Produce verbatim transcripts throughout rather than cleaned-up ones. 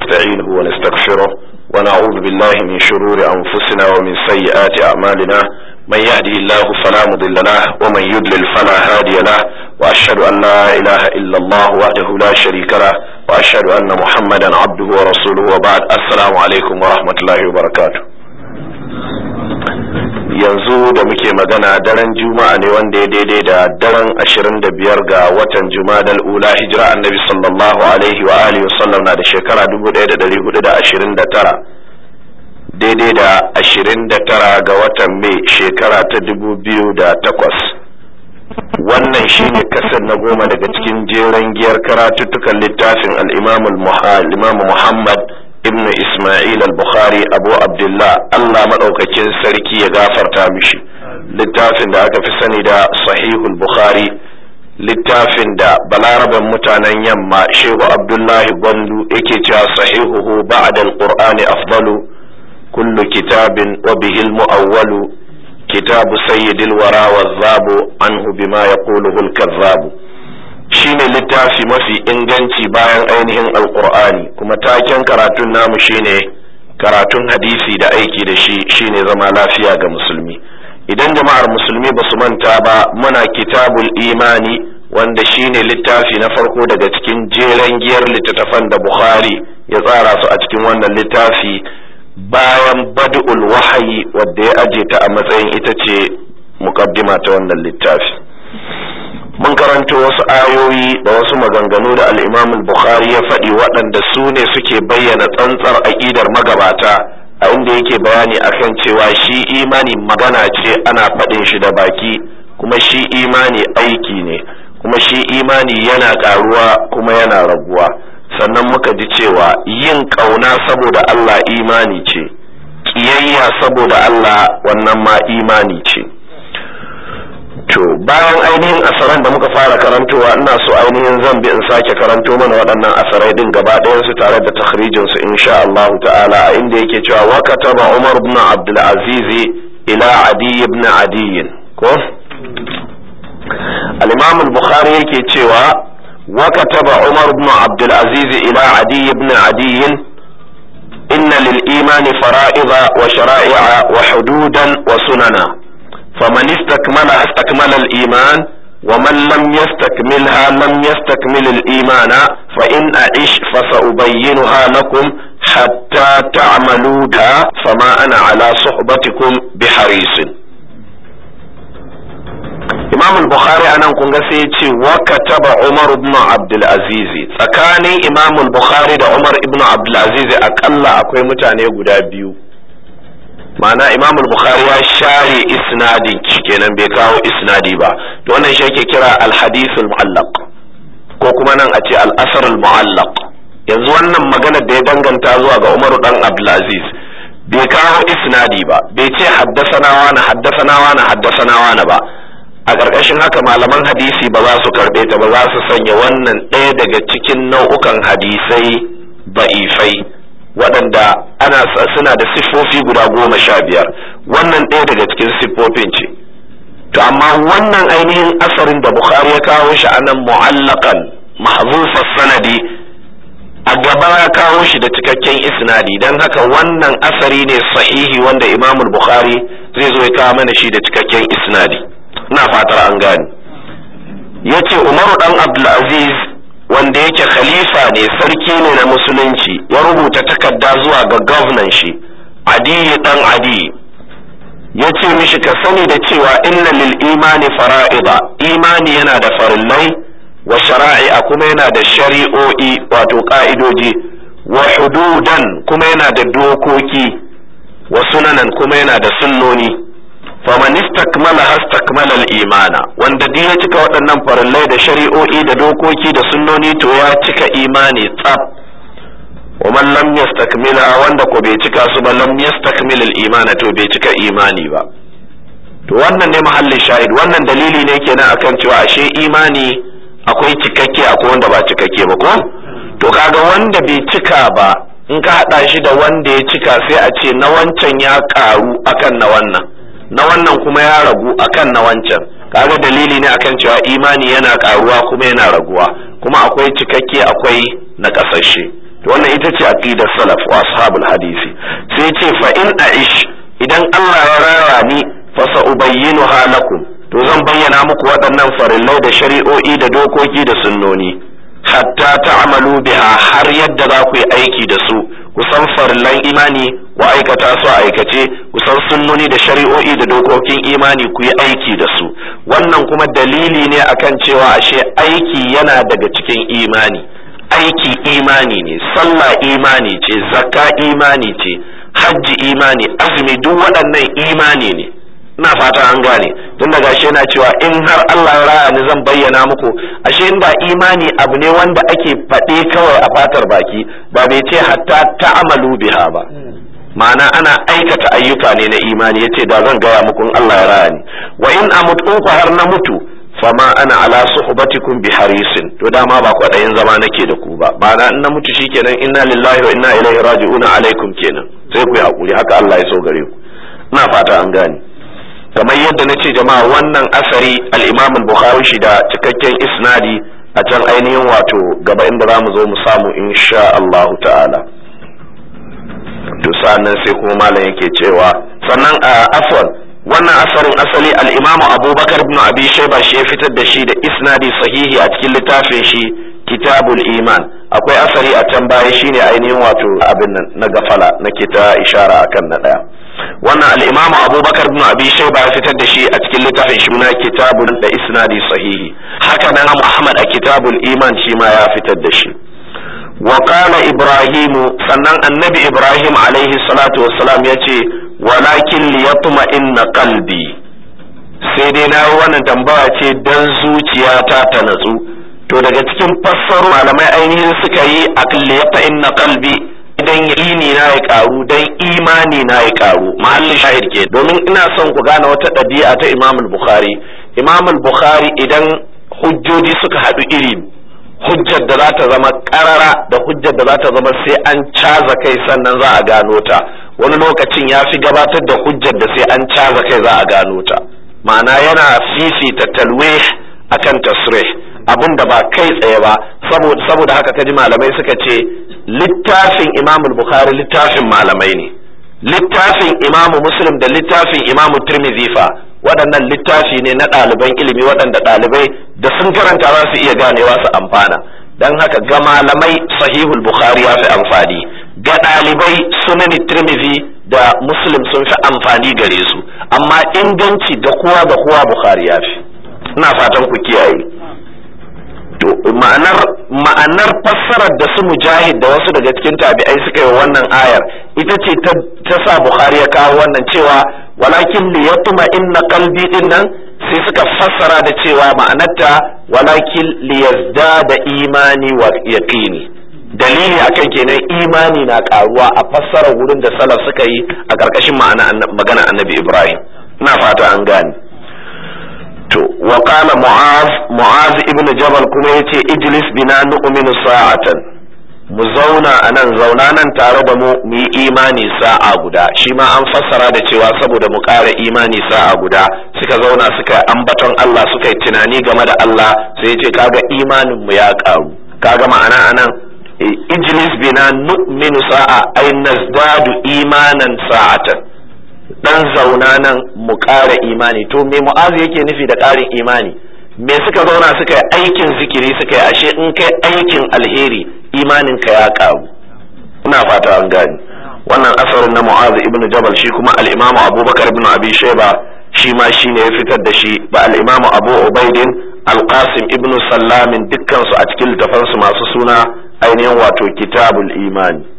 ونستعينه ونستغفره ونعوذ بالله من شرور أنفسنا ومن سيئات أعمالنا من يهده الله فلا مضل له ومن يضلل فلا هادي له وأشهد أن لا إله إلا الله وحده لا شريك له وأشهد أن محمدا عبده ورسوله وبعد السلام عليكم ورحمة الله وبركاته. yanzu da muke magana daren juma'a ne wanda ya daidai da daren ashirin da biyar ga watan jumadal ula hijira annabi sallallahu alaihi wa alihi wasallam na da shekara dubu ɗaya da ɗari hudu da ashirin da tara daidai da ashirin da tara ga watan mai shekara ta dubu biyu da takwas. Wannan shine kasar na goma daga cikin jeren giyar karatuttukan littafin al-imam Muhammad ibn Ismail al-Bukhari Abu Abdullah Allah madaukakin sarki ya gafarta mishi. Littafin da aka fi sani da Sahihul Bukhari, littafin da balaraban mutanen yamma Shehu Abdullahi Gwandu yake cewa sahihuhu ba'da al-Qur'ani afdalu kullu kitabin wa bihi al-mu'awwalu kitabu sayyidil wara wadh-dhabu anhu bima yaquluhu al-kadhdhabu. Shine littafi mafi inganci bayan ainihin alkur'ani, kuma taken karatun namu shine karatun hadisi da aiki da shi shine zama lafiya ga musulmi. Idan jama'ar musulmi ba su manta ba, muna kitabul imani wanda shine littafi na farko daga cikin jeren giyar littattafan da Bukhari ya tsara su a cikin wannan littafi bayan bad'ul wahayi wadda ya aje ta a matsayin ita ce muqaddima ta wannan littafi. Mun karanto wasu ayoyi da wasu maganganu da al-Imam al-Bukhari ya faɗi waɗanda su ne suke bayyana tsantsar aƙidar magabata, a inda yake bayani akan cewa shi imani magana ce ana faɗin shi da baki, kuma shi imani aiki ne, kuma shi imani yana ƙaruwa kuma yana raguwa. Sannan muka ji cewa yin ƙauna saboda Allah imani ce, ƙiyayya saboda Allah wannan ma imani ce. To bayan ainihin asaran da muka fara karantowa, ina so ainihin zan bi in sake karanto mana waɗannan asarai din gaba ɗayan su tare da takhrijin su insha Allah ta'ala, a inda yake cewa wa kataba Umar ibn Abdul Aziz ila Adi ibn Adi ko al-Imam al-Bukhari yake cewa wa kataba Umar ibn Abdul Aziz ila Adi ibn Adi inna lil imani fara'ida wa shara'i'a wa hududan wa sunana فمن استكملها استكمل الإيمان ومن لم يستكملها لم يستكمل الإيمان فإن أعش فسأبينها لكم حتى تعملوها فما أنا على صحبتكم بحريص. إمام البخاري أنا نقول سيتي وكتب عمر بن عبد العزيز، فكاني إمام البخاري ده عمر بن عبد العزيز أقل أكوي متعني قد بيو. ma'ana Imam al-Bukhari ya share isnadin kenan bai kawo isnadi ba, to wannan shi ake kira al-hadith al-mu'allaq ko kuma nan a ce al-asar al-mu'allaq. Yanzu wannan magana da ya danganta zuwa ga Umar dan Abdul Aziz bai kawo isnadi ba, bai ce haddasana wani haddasana wani haddasana wani ba. A ƙarƙashin haka malaman hadisi ba za su karɓe ta ba, za su sanya wannan ɗaya daga cikin nau'ukan hadisai da'ifai waɗanda ana suna da siffofi guda goma sha biyar, wannan ɗaya daga cikin siffofin ce. To amma wannan ainihin asarin da Bukhari ya kawo shi anan mu'allaqan mahzufas sanadi, a gaba ya kawo shi da cikakken isnadi, dan haka wannan asari ne sahihi wanda Imam Bukhari zai zo ya kawo mana shi da cikakken isnadi. Ina fatar an gane. Yace Umar dan Abdul Aziz wanda yake khalifa ne, sarki ne na musulunci, ya rubuta takarda zuwa ga gwamnan shi Adi dan Adi, ya ce mishi ka sani da cewa inna lil imani fara'ida, imani yana da farillai, wa shara'i'a kuma yana da shari'o'i wato ka'idoji, wa hududan kuma yana da dokoki, wa sunanan kuma yana da sunnoni. faman istakmala hastakmala al-imana, wanda duk ya cika waɗannan farillai da shari'o'i da dokoki da sunnoni to ya cika imani tsaf. wa man lam yastakmila, wanda ko bai cika su ba lam yastakmil al-imana to bai cika imani ba. To wannan ne mahallin shahid, wannan dalili ne kenan akan cewa ashe imani akwai cikakke akwai wanda ba cikakke ba ko? To kaga wanda bai cika ba in ka hada shi da wanda ya cika sai a ce na wancan ya karu akan na wannan, na wannan kuma ya ragu akan na wancan. Kaga dalili ne akan cewa imani yana karuwa kuma yana raguwa, kuma akwai cikakke akwai na kasashe. to wannan ita ce aqidar salaf wa ashabul hadisi. sai ce fa in aish, idan Allah ya raya ni fa sa'ubayyinuha lakum, to zan bayyana muku waɗannan farillai da shari'o'i da dokoki da sunnoni, hatta ta'malu biha, har yadda za ku yi aiki da su, ku san farillan imani wa aikata su a aikace, ku san sunnoni da shari'o'i da dokokin imani ku yi aiki da su. Wannan kuma dalili ne akan cewa ashe aiki yana daga cikin imani. Aiki imani ne, sallah imani ce, zakka imani ce, hajji imani, azumi, duk waɗannan imani ne. ina fata an gane, tun daga shi yana cewa in har Allah ya raya ni zan bayyana muku. Ashe inda imani abu ne wanda ake faɗe kawai a fatar baki, ba bai ce hatta ta'amalu biha ba, ma'ana ana aikata ayyuka ne na imani. yace da zan gaya muku in Allah ya raya ni. Wa in amut in ku har na mutu, fama ana ala suhbatikum bi harisin, to dama ba kwaɗayin zama nake da ku ba, ma'ana in na mutu shikenan inna lillahi wa inna ilaihi raji'un alaikum kenan, sai ku yi hakuri, haka Allah ya so gare ku. ina fata an gane. kamar yadda na ce jama'a, wannan asari al-Imam al-Bukhari shi da cikakken isnadi a can ainihin wato gaba inda za mu zo mu samu insha Allah ta'ala. to sannan sai kuma malam yake cewa sannan a afwan wannan asarin asali al-Imam Abubakar ibn Abi Shayba shi ya fitar da shi da isnadi sahihi a cikin littafin shi Kitabul Iman. akwai asari a can baya shine ainihin wato abin nan na gafala nake ta ishara akan na daya. wannan al-Imam Abubakar ibn Abi Shayba ya fitar da shi a cikin littafin shi na Kitabul da isnadi sahihi. haka nan Muhammad a Kitabul Iman shi ma ya fitar da shi. wa qala Ibrahim, sannan annabi Ibrahim alaihi salatu wassalam yace walakin liyatma inna qalbi, sai dai na wannan tambaya ce dan zuciyata ta natsu. to daga cikin fassaru malamai ainihin suka yi aqliyata inna qalbi, idan yaqini na ya karu, dan imani na ya karu. mahallin shahid ke, domin ina son ku gane wata ɗabi'a ta Imam al-Bukhari. Imam al-Bukhari idan hujjoji suka haɗu iri, hujjar da za ta zama karara da hujjar da za ta zama sai an caza kai sannan za a gano ta, wani lokacin ya fi gabatar da hujjar da sai an caza kai za a gano ta. ma'ana yana fifita talwih akan tasrih, abin da ba kai tsaye ba. saboda saboda haka kaji malamai suka ce littafin Imam al-Bukhari littafin malamai ne, littafin Imam Muslim da littafin Imam Tirmidhi fa waɗannan littafi ne na ɗaliban ilimi, waɗanda ɗalibai da sun karanta za su iya ganewa su amfana. dan haka ga malamai Sahihul Bukhari ya fi amfani, ga ɗalibai Sunan Tirmidhi da Muslim sun fi amfani gare su, amma inganci da kowa da kowa Bukhari ya fi. ina fatan ku kiyaye. to ma'anar ma'anar fassarar da su Mujahid da wasu daga cikin tabi'ai suka yi wannan ayar ita ce ta sa Bukhari ya kawo wannan cewa walakin li yatma inna qalbi din nan, sai suka fassara da cewa ma'anarta walakin li yazdada imani wa yaqini. dalili akan kenan imani na karuwa a fassarar wurin da salaf suka yi a karkashin ma'ana magana Annabi Ibrahim. ina fata an gane. to wa qala mu'az mu'az ibn jabal kuma yace ijlis bina nu'minu sa'atan, mu zauna anan, zauna nan tare da mu mu yi imani sa'a guda. shi ma an fassara da cewa saboda mu ƙara imani sa'a guda, suka zauna suka ambaton Allah, suka yi tunani game da Allah, sai yace kaga imanin mu ya ƙaru. kaga ma'ana anan ijlis bina nu'minu sa'a ay nazdadu imanan sa'atan, dan zauna nan mu ƙara imani. to me mu'azu yake nufi da ƙarin imani? me suka zauna suka yi aikin zikiri suka yi, ashe in kai aikin alheri imanin ka ya ƙaru. ina fata an gani. wannan asarin na mu'azu ibn jabal shi kuma al-imam abubakar ibn abi shayba shi ma shine ya fitar da shi, ba al-imam abu ubaidin al-qasim ibn sallamin, dukkan su a cikin littafansu masu suna ainihin wato kitabul imani.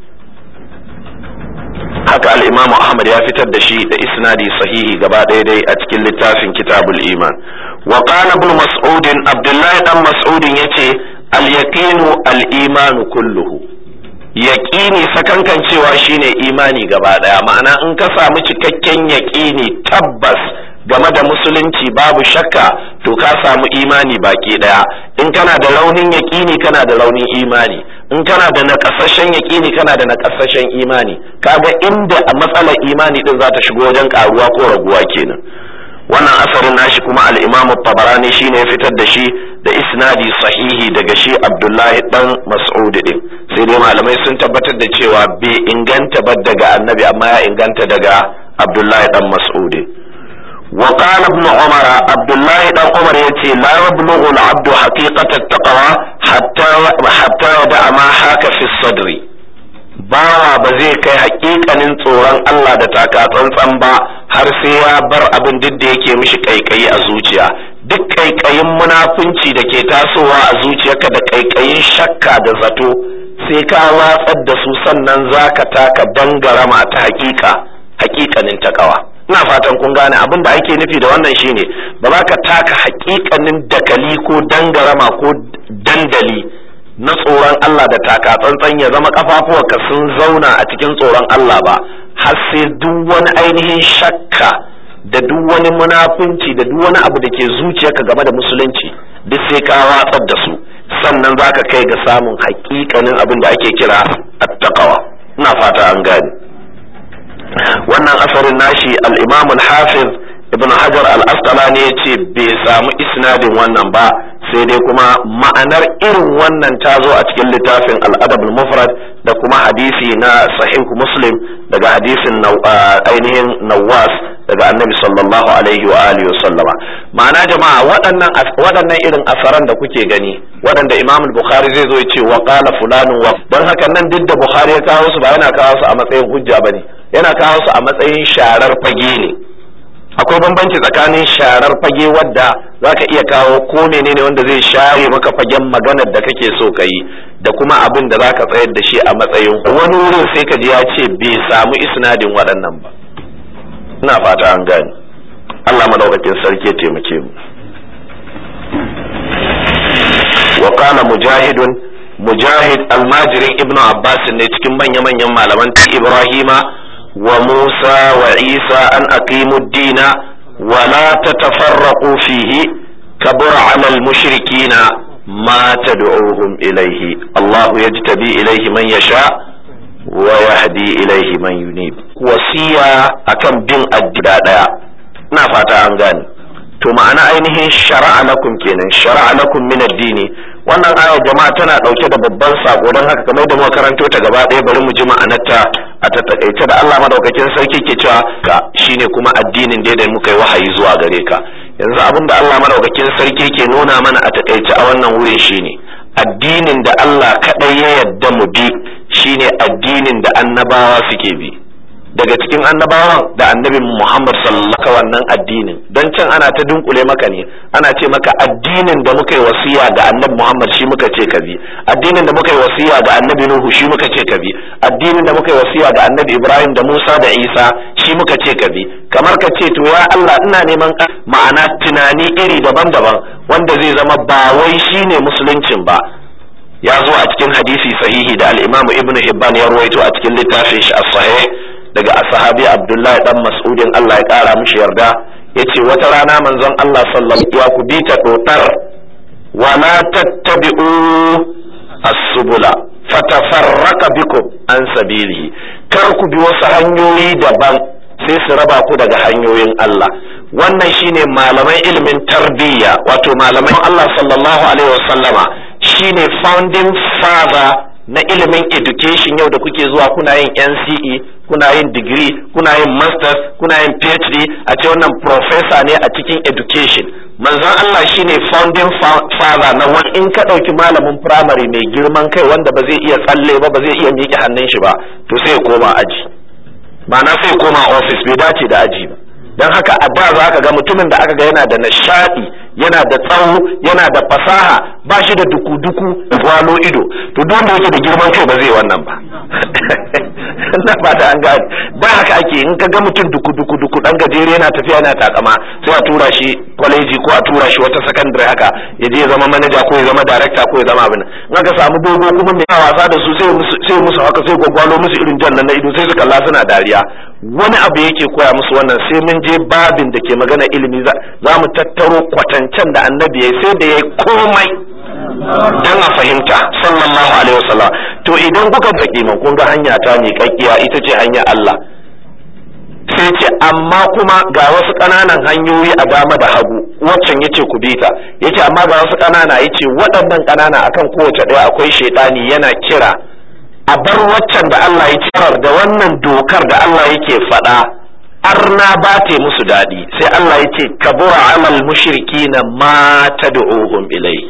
haka al-Imam Ahmad ya fitar da shi da isnadi sahihi gaba ɗaya dai a cikin littafin Kitabul Iman. wa qala ibn Mas'ud, Abdullah dan Mas'ud yace al-yaqinu al-imanu kulluhu, yaqini sakankan cewa shine imani gaba ɗaya. ma'ana in ka samu cikakken yaqini tabbas game da musulunci babu shakka, to ka samu imani baki ɗaya. in kana da raunin yaqini kana da raunin imani, in kana da nakasashen yaqini kana da nakasashen imani. kaga inda a matsalar imani din za ta shigo wajen karuwa ko raguwa kenan. wannan asarin nashi kuma al-Imam at-Tabarani shine ya fitar da shi da isnadi sahihi daga shi Abdullahi dan Mas'ud din sai dai malamai sun tabbatar da cewa bai inganta ba daga annabi amma ya inganta daga Abdullahi dan Mas'ud wa qala ibn Umar Abdullahi dan Umar yace la yablughu al-'abdu haqiqata at-taqwa hatta hatta yada'a ma haka fi sadri bawa ba zai kai haƙiƙanin tsoron Allah da taka tsantsan ba har sai ya bar abin duk da yake mishi kaikayi a zuciya duk kaikayin munafunci da ke tasowa a zuciyarka da kaikayin shakka da zato sai ka watsar da su sannan zaka taka dangarama ta haƙiƙa haƙiƙanin takawa ina fatan kun gane abin da ake nufi da wannan shine ba za ka taka haƙiƙanin dakali ko dangarama ko dandali na tsoron Allah da taka tsantsan ya zama kafafuwarka sun zauna a cikin tsoron Allah ba har sai duk wani ainihin shakka da duk wani munafunci da duk wani abu da ke zuciyarka game da musulunci duk sai ka watsar da su sannan zaka kai ga samun haƙiƙanin abin da ake kira at-taqwa ina fata an gane wannan asarin nashi al-Imam al-Hafiz Ibn Hajar al-Asqalani yace bai samu isnadin wannan ba sai dai kuma ma'anar irin wannan ta zo a cikin littafin al-Adab al-Mufrad da kuma hadisi na Sahih Muslim daga hadisin ainihin Nawas daga Annabi sallallahu alaihi wa alihi wa sallama ma'ana jama'a waɗannan waɗannan irin asaran da kuke gani waɗanda Imam al-Bukhari zai zo ya ce wa qala fulanun wa dan haka nan duk da Bukhari ya kawo su ba yana kawo su a matsayin hujja bane yana kawo su a matsayin sharar fage ne akwai bambanci tsakanin sharar fage wadda zaka iya kawo ko menene wanda zai share maka fagen maganar da kake so ka yi da kuma abin da zaka tsayar da shi a matsayin wani wurin sai ka ji ya ce bai samu isnadin waɗannan ba ina fata an gane Allah madaukakin sarki ya taimake mu wa qala mujahidun mujahid almajirin ibnu abbas ne cikin manya manyan malaman ibrahima وموسى وعيسى أن أقيموا الدين ولا تتفرقوا فيه كبر على المشركين ما تدعوهم إليه الله يجتبي إليه من يشاء ويهدي إليه من ينيب وصية أكم بين الدداء نافات أنغاني to ma'ana ainihin shara'a lakum kenan shara'a lakum min ad-dini wannan aya jama'a tana dauke da babban sako don haka kamar da muka karanto ta gaba ɗaya bari mu ji ma'anarta a tattakaice da Allah madaukakin sarki ke cewa ka shine kuma addinin da muka yi wahayi zuwa gare ka yanzu abin da Allah madaukakin sarki ke nuna mana a takaice a wannan wurin shine addinin da Allah kadai ya yarda mu bi shine addinin da annabawa suke bi daga cikin annabawan da annabi Muhammad sallallahu alaihi wannan addinin don can ana ta dunkule maka ne ana ce maka addinin da muka yi wasiya ga annabi Muhammad shi muka ce ka bi addinin da muka yi wasiya ga annabi Nuhu shi muka ce ka bi addinin da muka yi wasiya ga annabi Ibrahim da Musa da Isa shi muka ce ka bi kamar ka ce to ya Allah ina neman ma'ana tunani iri daban-daban wanda zai zama ba wai shine musuluncin ba ya zo a cikin hadisi sahihi da al-Imam Ibn Hibban ya rawaito a cikin littafin shi as-Sahih daga ashabi Abdullahi dan Mas'udin Allah ya kara mishi yarda yace wata rana manzon Allah sallallahu alaihi wasallam ku bi ta dotar wa la tattabi'u as-subula fatafarraqa bikum an sabilihi kar ku bi wasu hanyoyi daban sai su raba ku daga hanyoyin Allah wannan shine malaman ilimin tarbiyya wato malaman Allah sallallahu alaihi wasallama shine founding father na ilimin education yau da kuke zuwa kuna yin N C E kuna yin degree kuna yin masters kuna yin P H D a ce wannan professor ne a cikin education manzon Allah shine founding father na wani in ka dauki malamin primary mai girman kai wanda ba zai iya tsalle ba ba zai iya miƙe hannun shi ba to sai ya koma aji ma'ana sai ya koma office bai dace da aji ba dan haka a da za ka ga mutumin da aka ga yana da nishadi yana da tsawo yana da fasaha ba shi da duku-duku walo ido to duk wanda yake da girman kai ba zai wannan ba na ba da an gani da haka ake in ka ga mutum duku-duku duku dan gajere yana tafiya yana takama sai a tura shi kwaleji ko a tura shi wata secondary haka ya je ya zama manager ko ya zama director ko ya zama abin in aka samu dogo kuma mai wasa da su sai musu sai musu haka sai gwagwalo musu irin jannan na ido sai su kalla suna dariya wani abu yake koya musu wannan sai mun je babin da ke magana ilimi za mu tattaro kwatancen da annabi yayi sai da yayi komai dan a fahimta sallallahu alaihi wasallam to idan kuka baki man kun ga hanya ta mai kakkiya ita ce hanya Allah sai ce amma kuma ga wasu ƙananan hanyoyi a dama da hagu, waccan yace ku bi ta, yace amma ga wasu ƙanana, yace waɗannan ƙanana akan kowace ɗaya akwai shaytani yana kira a bar waccan da Allah ya cirar da wannan dokar da Allah yake faɗa, arna ba ta musu daɗi, sai Allah yace kabura amal mushrikina ma tad'uhum ilai.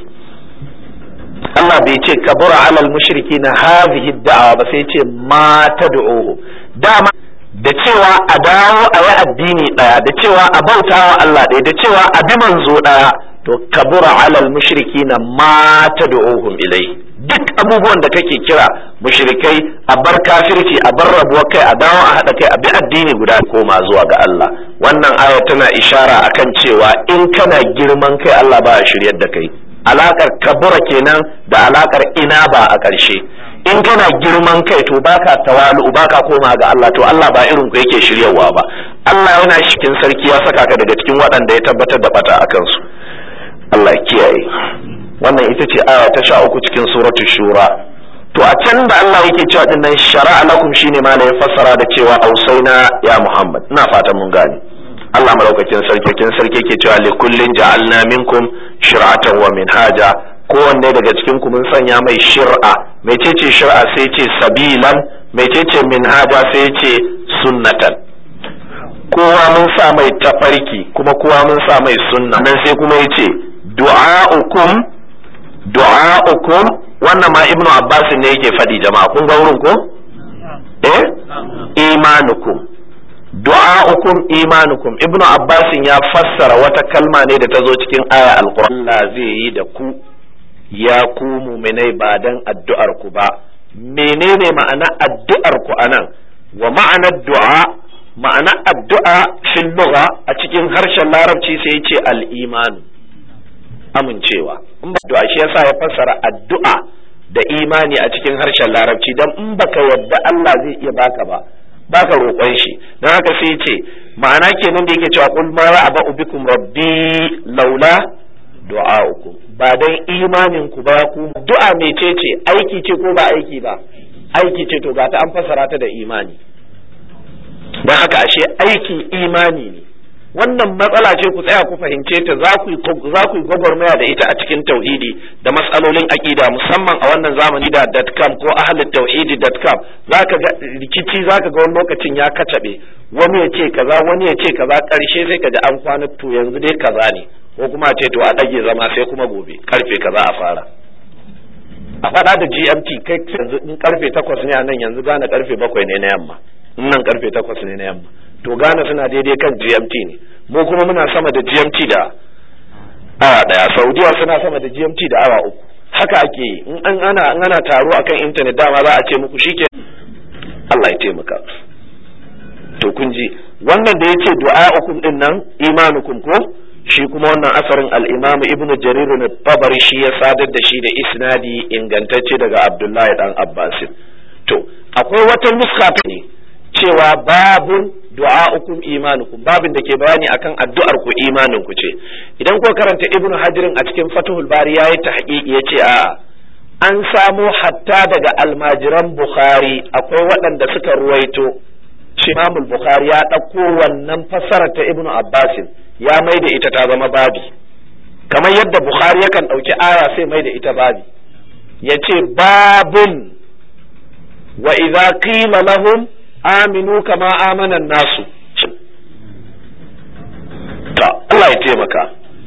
Allah bai ce kabura alal mushrikina hadhihi da'awa ba, sai ce ma tad'uhum. Dama da cewa a dawo a yi addini ɗaya, da cewa a bautawa Allah ɗaya, da cewa a bi manzo ɗaya, to kabura alal mushrikina ma tad'uhum ilai. Duk abubuwan da kake kira mushrikai a bar kafirci, a bar rabuwar kai, a dawo a haɗa kai, a bi addini guda, koma zuwa ga Allah. Wannan aya tana ishara akan cewa in kana girman kai Allah ba ya shiryar da kai. Alakar kabura kenan da alakar ina ba a ƙarshe. In kana girman kai to baka tawalu, baka koma ga Allah, to Allah ba irin ku yake shiryawa ba. Allah yana cikin sarki ya saka ka daga cikin waɗanda ya tabbatar da bata akan su. Allah ya kiyaye. Wannan ita ce aya ta sha uku cikin suratul shura. To a can da Allah yake cewa din nan shara'a lakum shine ma ya fassara da cewa ausaina ya Muhammad. Ina fatan mun gane. Allah madaukakin sarki kin sarki yake cewa li kullin ja'alna minkum shir'atan wa minhaja. Kowanne daga cikin ku mun sanya mai shir'a. Mecece shir'a sai ce sabilan, mecece minhaja sai ce sunnatan. Kowa mun sa mai tafarki kuma kowa mun sa mai sunna. Nan sai kuma yace du'a'ukum du'a'ukum, wannan ma Ibnu Abbas ne yake faɗi jama'a, kun ga wurin ko? Eh? Imanukum. Du'a'ukum imanukum. Ibnu Abbas ya fassara wata kalma ne da ta zo cikin aya Al-Qur'an. Allah zai yi da ku ya ku mu'minai ba dan addu'ar ku ba. Menene ma'ana addu'ar ku anan? Wa ma'anar du'a, ma'ana addu'a fil lugha a cikin harshen Larabci sai ya ce al-iman. Amincewa. In ba addu'a shi yasa ya fassara addu'a da imani a cikin harshen Larabci, dan in baka yadda Allah zai iya baka ba, baka roƙon shi. Dan haka sai ce ma'ana kenan da yake cewa qul ma ra'aba bikum rabbi laula du'a'ukum, ba dan imanin ku ba ku. Du'a mecece? Aiki ce ko ba aiki ba? Aiki ce, to ga ta an fassara ta da imani. Dan haka ashe aiki imani ne. Wannan matsala ce, ku tsaya ku fahimce ta, za ku za ku gwagwarmaya da ita a cikin tauhidi da matsalolin aqida, musamman a wannan zamani da .com ko ahlut tauhidi .com. Zaka ga rikici, zaka ga wani lokacin ya kacabe, wani ya ce kaza, wani ya ce kaza, karshe sai ka ji an kwana to yanzu dai kaza ne, ko kuma ce to a dage zama sai kuma gobe karfe kaza a fara. A faɗa da G M T kai yanzu in karfe takwas ne a nan, yanzu gane karfe bakwai ne na yamma, in nan karfe takwas ne na yamma. To Ghana suna daidai kan G M T ne, mu kuma muna sama da G M T da awa daya, Saudiya suna sama da G M T da awa uku. Haka ake yi in an ana an ana taro akan internet, dama za a ce muku shike. Allah ya taimaka. To kun ji wannan da yace du'a'ukum din nan imanukum ko, shi kuma wannan asarin al-Imam Ibn Jarir al-Tabari shi ya sadar da shi da isnadi ingantacce daga Abdullahi dan Abbas. To akwai wata nuska ne cewa babun du'a'ukum imanukum, babin da ke bayani akan addu'ar ku imanin ku ce. Idan ko karanta Ibn Hajar a cikin Fathul Bari yayi tahqiqi yace a an samo hatta daga almajiran Bukhari akwai waɗanda suka ruwaito Imam Bukhari ya ɗauko wannan fassarar ta Ibn Abbas ya mai da ita ta zama babi, kamar yadda Bukhari yakan ɗauki aya sai mai da ita babi, yace babun wa idza qila lahum aminu kama amanan nasu. Ta Allah ya taimaka.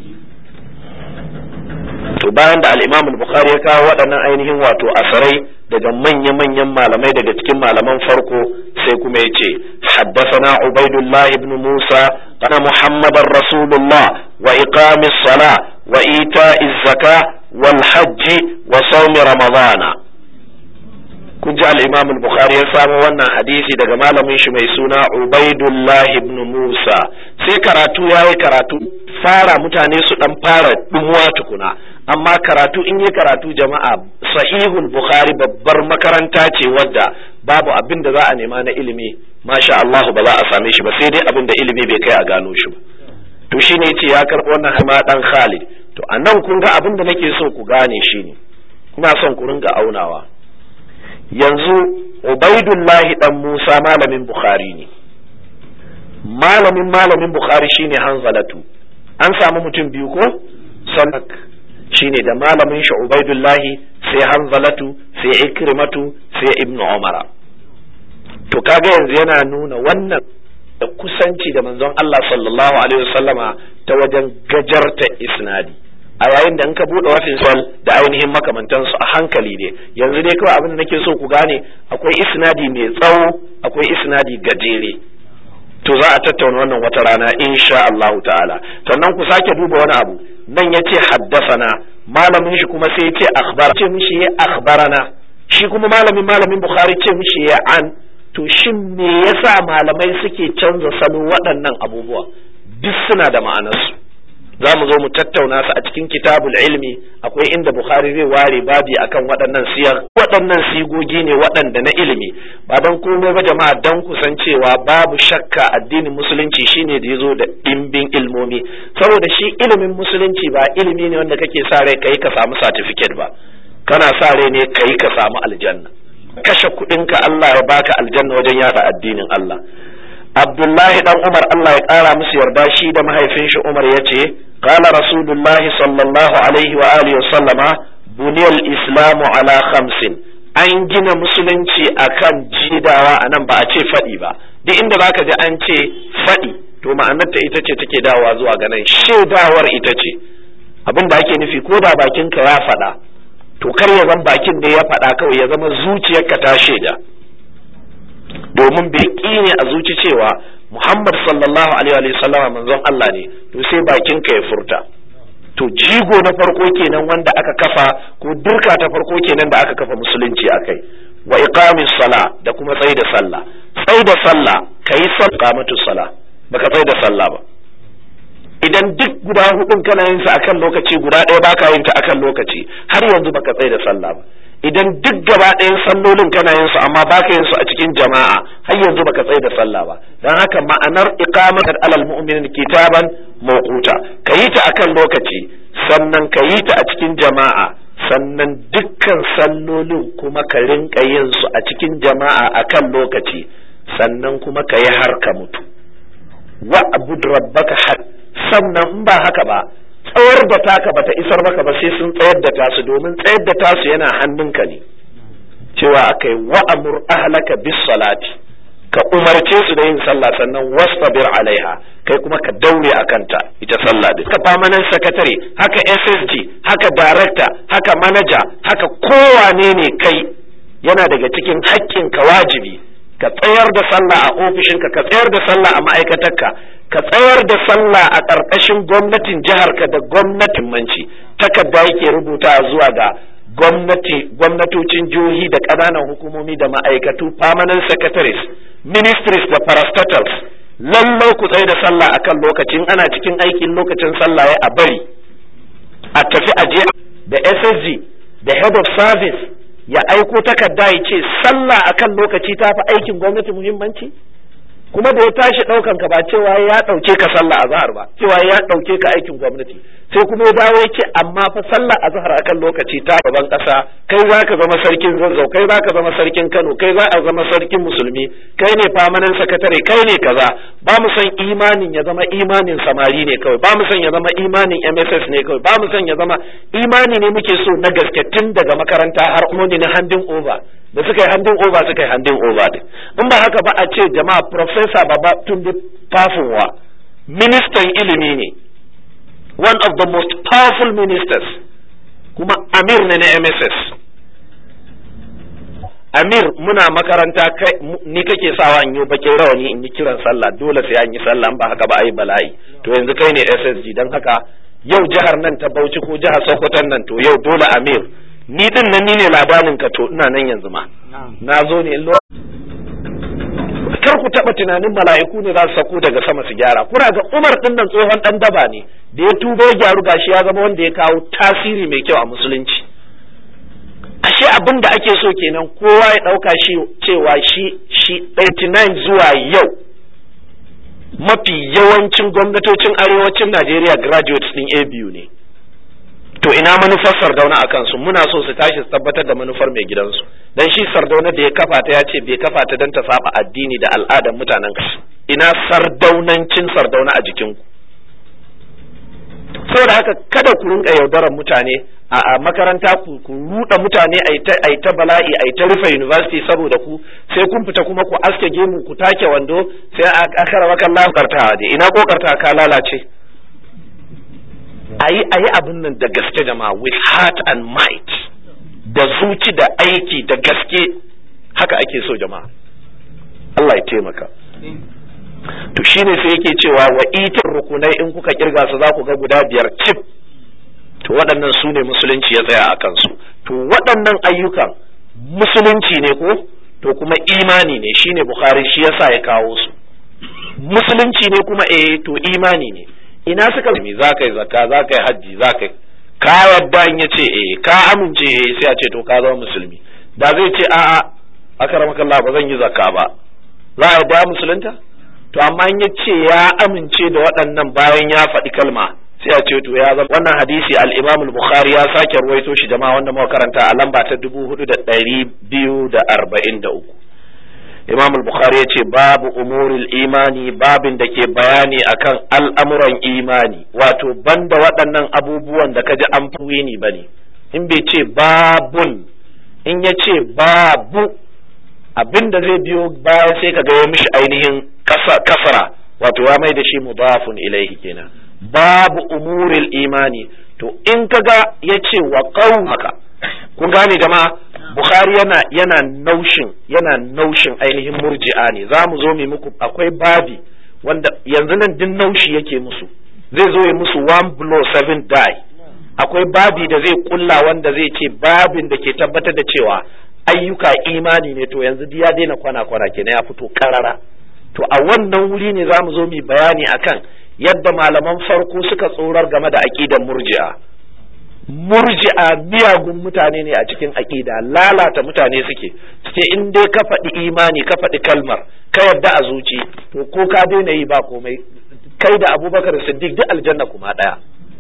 To bayan da al-Imam al-Bukhari ya kawo waɗannan ainihin wato asarai daga manya-manyan malamai daga cikin malaman farko, sai kuma ya ce haddathana Ubaidullah ibn Musa kana Muhammadar Rasulullah wa iqamis sala wa ita'iz zaka wal hajji wa sawmi ramadana. Kun ji al-Imam al-Bukhari ya samu wannan hadisi daga malamin shi mai suna Ubaidullah ibn Musa. Sai karatu yayi karatu, fara mutane su dan fara dumuwa tukuna, amma karatu in yi karatu jama'a, sahihul Bukhari babbar makaranta ce wadda babu abin da za a nema na ilimi, masha Allah ba za a same shi ba, sai dai abin da ilimi bai kai a gano shi ba. To shine yace ya karɓi wannan hama dan Khalid. To anan kun ga abin da nake so ku gane shine, ina son ku ringa aunawa. Yanzu Ubaidullahi dan Musa malamin Bukhari ne, malamin malamin Bukhari shine Hanzalatu, an samu mutum biyu ko sannan shine da malamin shi Ubaidullahi sai Hanzalatu sai Ikrimatu sai Ibn Umar. To kaga yanzu yana nuna wannan da kusanci da manzon Allah sallallahu alaihi wasallama ta wajen gajarta isnadi, a yayin da in ka bude wafin sal da ainihin makamantansu a hankali ne. Yanzu dai kawai abin da nake so ku gane, akwai isnadi mai tsawo akwai isnadi gajere, to za a tattauna wannan wata rana insha Allah ta'ala. Sannan ku sake duba wani abu, nan yace haddasana, malamin shi kuma sai yace akhbar, ce mishi ya akhbarana, shi kuma malamin malamin Bukhari ce mishi ya an. To shin me yasa malamai suke canza salo waɗannan abubuwa? Duk suna da ma'anarsu. Za mu zo mu tattauna su a cikin kitabul ilmi, akwai inda Bukhari zai ware babi akan waɗannan siyar. Waɗannan sigogi ne waɗanda na ilimi, ba don komai ba jama'a, don kusan cewa babu shakka addinin musulunci shine da ya zo da ɗimbin ilmomi, saboda shi ilimin musulunci ba ilimi ne wanda kake sa rai kai ka samu certificate ba, kana sa rai ne kai ka samu aljanna, kashe kuɗinka Allah ya baka aljanna wajen yada addinin Allah. Abdullahi dan Umar Allah ya ƙara musu yarda, shi da mahaifin shi Umar yace qala rasulullahi sallallahu alaihi wa alihi wa sallama buniyal islamu ala khamsin, an gina musulunci akan jidawa. anan ba a ce faɗi ba, duk inda zaka ji an ce faɗi to ma'anarta ita ce take dawowa zuwa ga nan, shaidawar ita ce abin da ake nufi. ko da bakinka ya faɗa, to kar ya zama bakin ne ya faɗa kawai, ya zama zuciyarka ta shaida, domin bai ne a zuci cewa Muhammad sallallahu alaihi wa sallama manzon Allah ne, to sai bakinka ya furta. To jigo na farko kenan wanda aka kafa, ko dirka ta farko kenan da aka kafa musulunci akai. Wa iqamis sala, da kuma tsayi da sallah. Tsayi da sallah, kai salqamatu sala, baka tsayi da sallah ba. Idan duk guda hudun kana yin sa akan lokaci, guda ɗaya baka yin ta akan lokaci, har yanzu baka tsaye da sallah ba. Idan duk gaba ɗayan sallolin kana yin su amma baka yin su a cikin jama'a, har yanzu baka tsaye da sallah ba. Dan haka ma'anar iqamatan alal mu'minin kitaban mawquta, kayi ta akan lokaci, sannan kayi ta a cikin jama'a, sannan dukkan sallolin kuma ka rinka yin su a cikin jama'a akan lokaci, sannan kuma kayi har ka mutu. Wa abud rabbaka hatta, sannan in ba haka ba, tsawar da taka bata isar maka ba, sai sun tsayar da tasu, domin tsayar da tasu yana hannunka ne. Cewa akai wa amur ahlaka bis salati, ka umarce su da yin sallah, sannan wastabir alaiha, kai kuma ka daure akan ta ita sallah din. Haka permanent secretary, haka S S G, haka director, haka manager, haka kowane ne kai, yana daga cikin haƙƙin ka wajibi ka tsayar da sallah a ofishinka, ka tsayar da sallah a ma'aikatarka, ka tsayar da sallah a ƙarƙashin gwamnatin jiharka da gwamnatin manci. Takarda yake rubuta zuwa ga gwamnati, gwamnatocin jihohi da ƙananan hukumomi da ma'aikatu, permanent secretaries, ministries da parastatals, lallai ku tsaye da sallah akan lokacin. Ana cikin aikin lokacin sallah ya a bari a tafi aje da S S G da head of service ya aiko takarda ya ce sallah akan lokaci ta fi aikin gwamnati muhimmanci. Kuma da ya tashi ɗaukan ka ba cewa ya ɗauke ka sallah azhar ba, cewa ya ɗauke ka aikin gwamnati, sai kuma ya dawo ya ce amma fa sallah azhar akan lokaci ta gaban ƙasa, kai za ka zama sarkin Zazzau, kai za ka zama sarkin Kano, kai za a zama sarkin musulmi, kai ne famanan sakatare, kai ne kaza. Ba mu san imanin ya zama imanin samari ne kawai, ba mu san ya zama imanin M S S ne kawai, ba mu san ya zama imani ne muke so na gaske tun daga makaranta har umoni na handing over. Da suka yi handing over suka yi handing over din. In ba haka ba a ce jama'a Professor Babatunde Fafunwa ministan ilimi ne, one of the most powerful ministers, kuma Amir ne na M S S. Amir, muna makaranta kai ni kake sawa in yi bakin rawani in yi kiran sallah, dole sai an yi sallah, ba haka ba ai bala'i. To yanzu kai ne S S G, dan haka yau jihar nan ta Bauchi ko jihar Sokoto nan, to yau dole Amir, ni din nan ni ne labarin ka, to ina nan yanzu ma na zo ne. Kar ku taba tunanin mala'iku ne za su sako daga sama su gyara. Kuna ga Umar din nan tsohon dan daba ne, da ya tuba ya gyaru, gashi ya zama wanda ya kawo tasiri mai kyau a musulunci. Ashe abin da ake so kenan, kowa ya dauka shi cewa shi shi eighty-nine zuwa yau mafi yawancin gwamnatocin arewacin Najeriya graduates din A B U ne. To ina manufar Sardauna a kansu? Muna so su tashi su tabbatar da manufar mai gidansu, dan shi Sardauna da ya kafa ta ya ce bai kafa ta don ta saba addini da al'adar mutanen ƙasa. ina sardaunancin sardauna a jikinku. Saboda haka kada ku rinka yaudarar mutane a makaranta ku ku ruɗa mutane a yi ta bala'i a yi ta rufe university saboda ku, sai kun fita kuma ku aske gemu ku take wando sai a kara maka Allah kartawa dai ina kokarta ka lalace. ayi ayi abin nan da gaske jama'a, with heart and might, da zuci da aiki da gaske, haka ake so jama'a. Allah ya taimaka. To shine sai yake cewa wa itin rukunai in kuka kirga su za ku ga guda biyar cif. To waɗannan su ne musulunci ya tsaya a kansu. To waɗannan ayyukan musulunci ne ko? To kuma imani ne, shine Bukhari shi yasa ya kawo su. Musulunci ne kuma eh to imani ne. Ina suka mi za ka yi zakka, za ka yi hajji, za ka yi ka yadda in ya ce eh ka amince eh sai a ce to ka zama musulmi. Da zai ce a'a akramakallah ba zan yi zakka ba, za a yadda musulunta? To amma in ya ce ya amince da waɗannan bayan ya faɗi kalma sai a ce to ya zama. Wannan hadisi al-Imam al-Bukhari ya sake ruwaito shi jama'a wanda muka karanta a lamba ta dubu hudu da ɗari biyu da arba'in da uku. Imam al-Bukhari ya ce babu umuril imani, babin da ke bayani akan al'amuran imani, wato banda waɗannan abubuwan da kaji an fi ni bane. In bai ce babun, in ya ce babu, abin da zai biyo baya sai ka ga ya mishi ainihin kasara, wato ya mai da shi mudafun ilaihi kenan. Babu umuril imani, to in kaga ya ce wa qaumaka, kun gane jama'a, Bukhari yana yana naushin yana naushin ainihin murji'a ne. Za mu zo mu muku akwai babi wanda yanzu nan din naushi yake musu, zai zo ya musu one blow seven die. Akwai babi da zai kulla wanda zai ce babin da ke tabbatar da cewa ayyuka imani ne, to yanzu ya daina kwana-kwana kenan ya fito karara. To a wannan wuri ne za mu zo mu bayani akan yadda malaman farko suka tsorar game da aqidar murji'a. Murji'a miyagun mutane ne a cikin aqida, lalata mutane suke. Suke in dai ka faɗi imani, ka faɗi kalmar, ka yadda a zuci, to ko ka daina yi ba komai, kai da Abubakar Siddiq duk aljanna kuma ɗaya.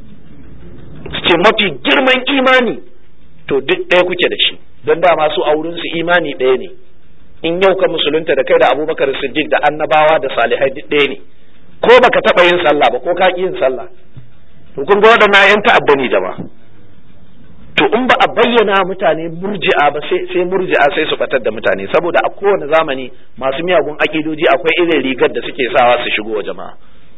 Suke mafi girman imani, to duk ɗaya kuke da shi. Don dama su a wurin su imani ɗaya ne. In yau ka musulunta da kai da Abubakar Siddiq da annabawa da salihai duk ɗaya ne. Ko baka taɓa yin sallah ba, ko ka ƙi yin sallah, to kun ga waɗannan ƴan ta'adda ne jama'a. To in ba a bayyana mutane murji'a ba sai sai murji'a sai su batar da mutane, saboda a kowane zamani masu miyagun akidoji akwai irin rigar da suke sawa su shigo wa jama'a.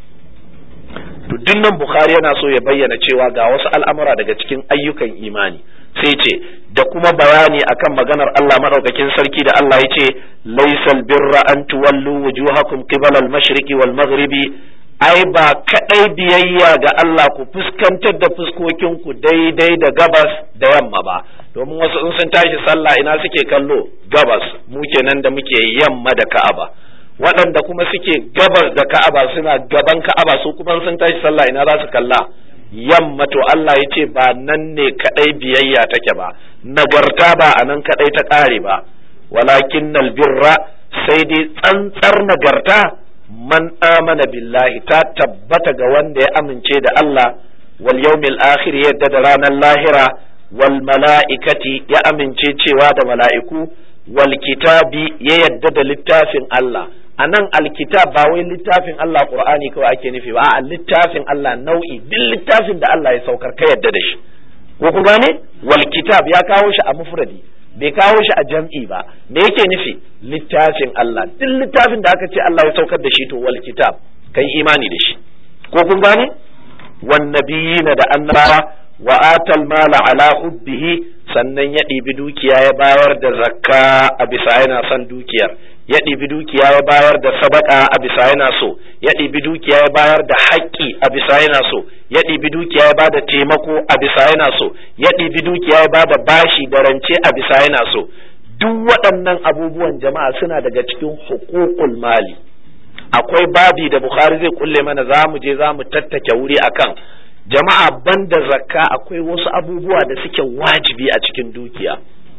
To dinnan Bukhari yana so ya bayyana cewa ga wasu al'amura daga cikin ayyukan imani, sai ce da kuma bayani akan maganar Allah madaukakin sarki da Allah ya ce laysal birra an tuwallu wujuhakum qibala al-mashriqi wal maghribi, ai ba kadai biyayya ga Allah ku fuskantar da fuskokinku daidai da gabas da yamma ba, domin wasu in sun tashi sallah ina suke kallo? Gabas. Mu kenan da muke yamma da Ka'aba. Waɗanda kuma suke gabas da Ka'aba suna gaban Ka'aba, su kuma sun tashi sallah ina za su kalla? Yamma. To Allah ya ce ba nan ne kadai biyayya take ba, nagarta ba a nan kadai ta ƙare ba, walakinnal birra, sai dai tsantsar nagarta man amana billahi, ta tabbata ga wanda ya amince da Allah, wal yawmil akhir, yadda da ranar lahira, wal mala'ikati, ya amince cewa da mala'iku, wal kitabi, ya yadda da littafin Allah. Anan alkitab ba wai littafin Allah Qur'ani kawai ake nufi ba, a littafin Allah nau'i, duk littafin da Allah ya saukar ka yadda da shi. Ko ku gane? Wal kitab ya kawo shi a mufradi, bai kawo shi a jam'i ba. Me yake nufi? Littafin Allah. Duk littafin da aka ce Allah ya saukar da shi to wal kitab, kai imani da shi. Ko kun gane? Wan nabiyina da annabawa, wa atal mala ala hubbihi, sannan ya ɗibi dukiya ya bayar da zakka a bisa yana son dukiyar, ya ɗibi dukiya ya bayar da sadaka a bisa yana so, ya ɗibi dukiya ya bayar da haƙƙi a bisa yana so, ya ɗibi dukiya ya bada taimako a bisa yana so, ya ɗibi dukiya ya bada bashi da rance a bisa yana so. Duk waɗannan abubuwan jama'a suna daga cikin huququl mali. Akwai babi da Bukhari zai kulle mana, za mu je za mu tattake wuri akan jama'a banda zakka akwai wasu abubuwa da suke wajibi a cikin dukiya.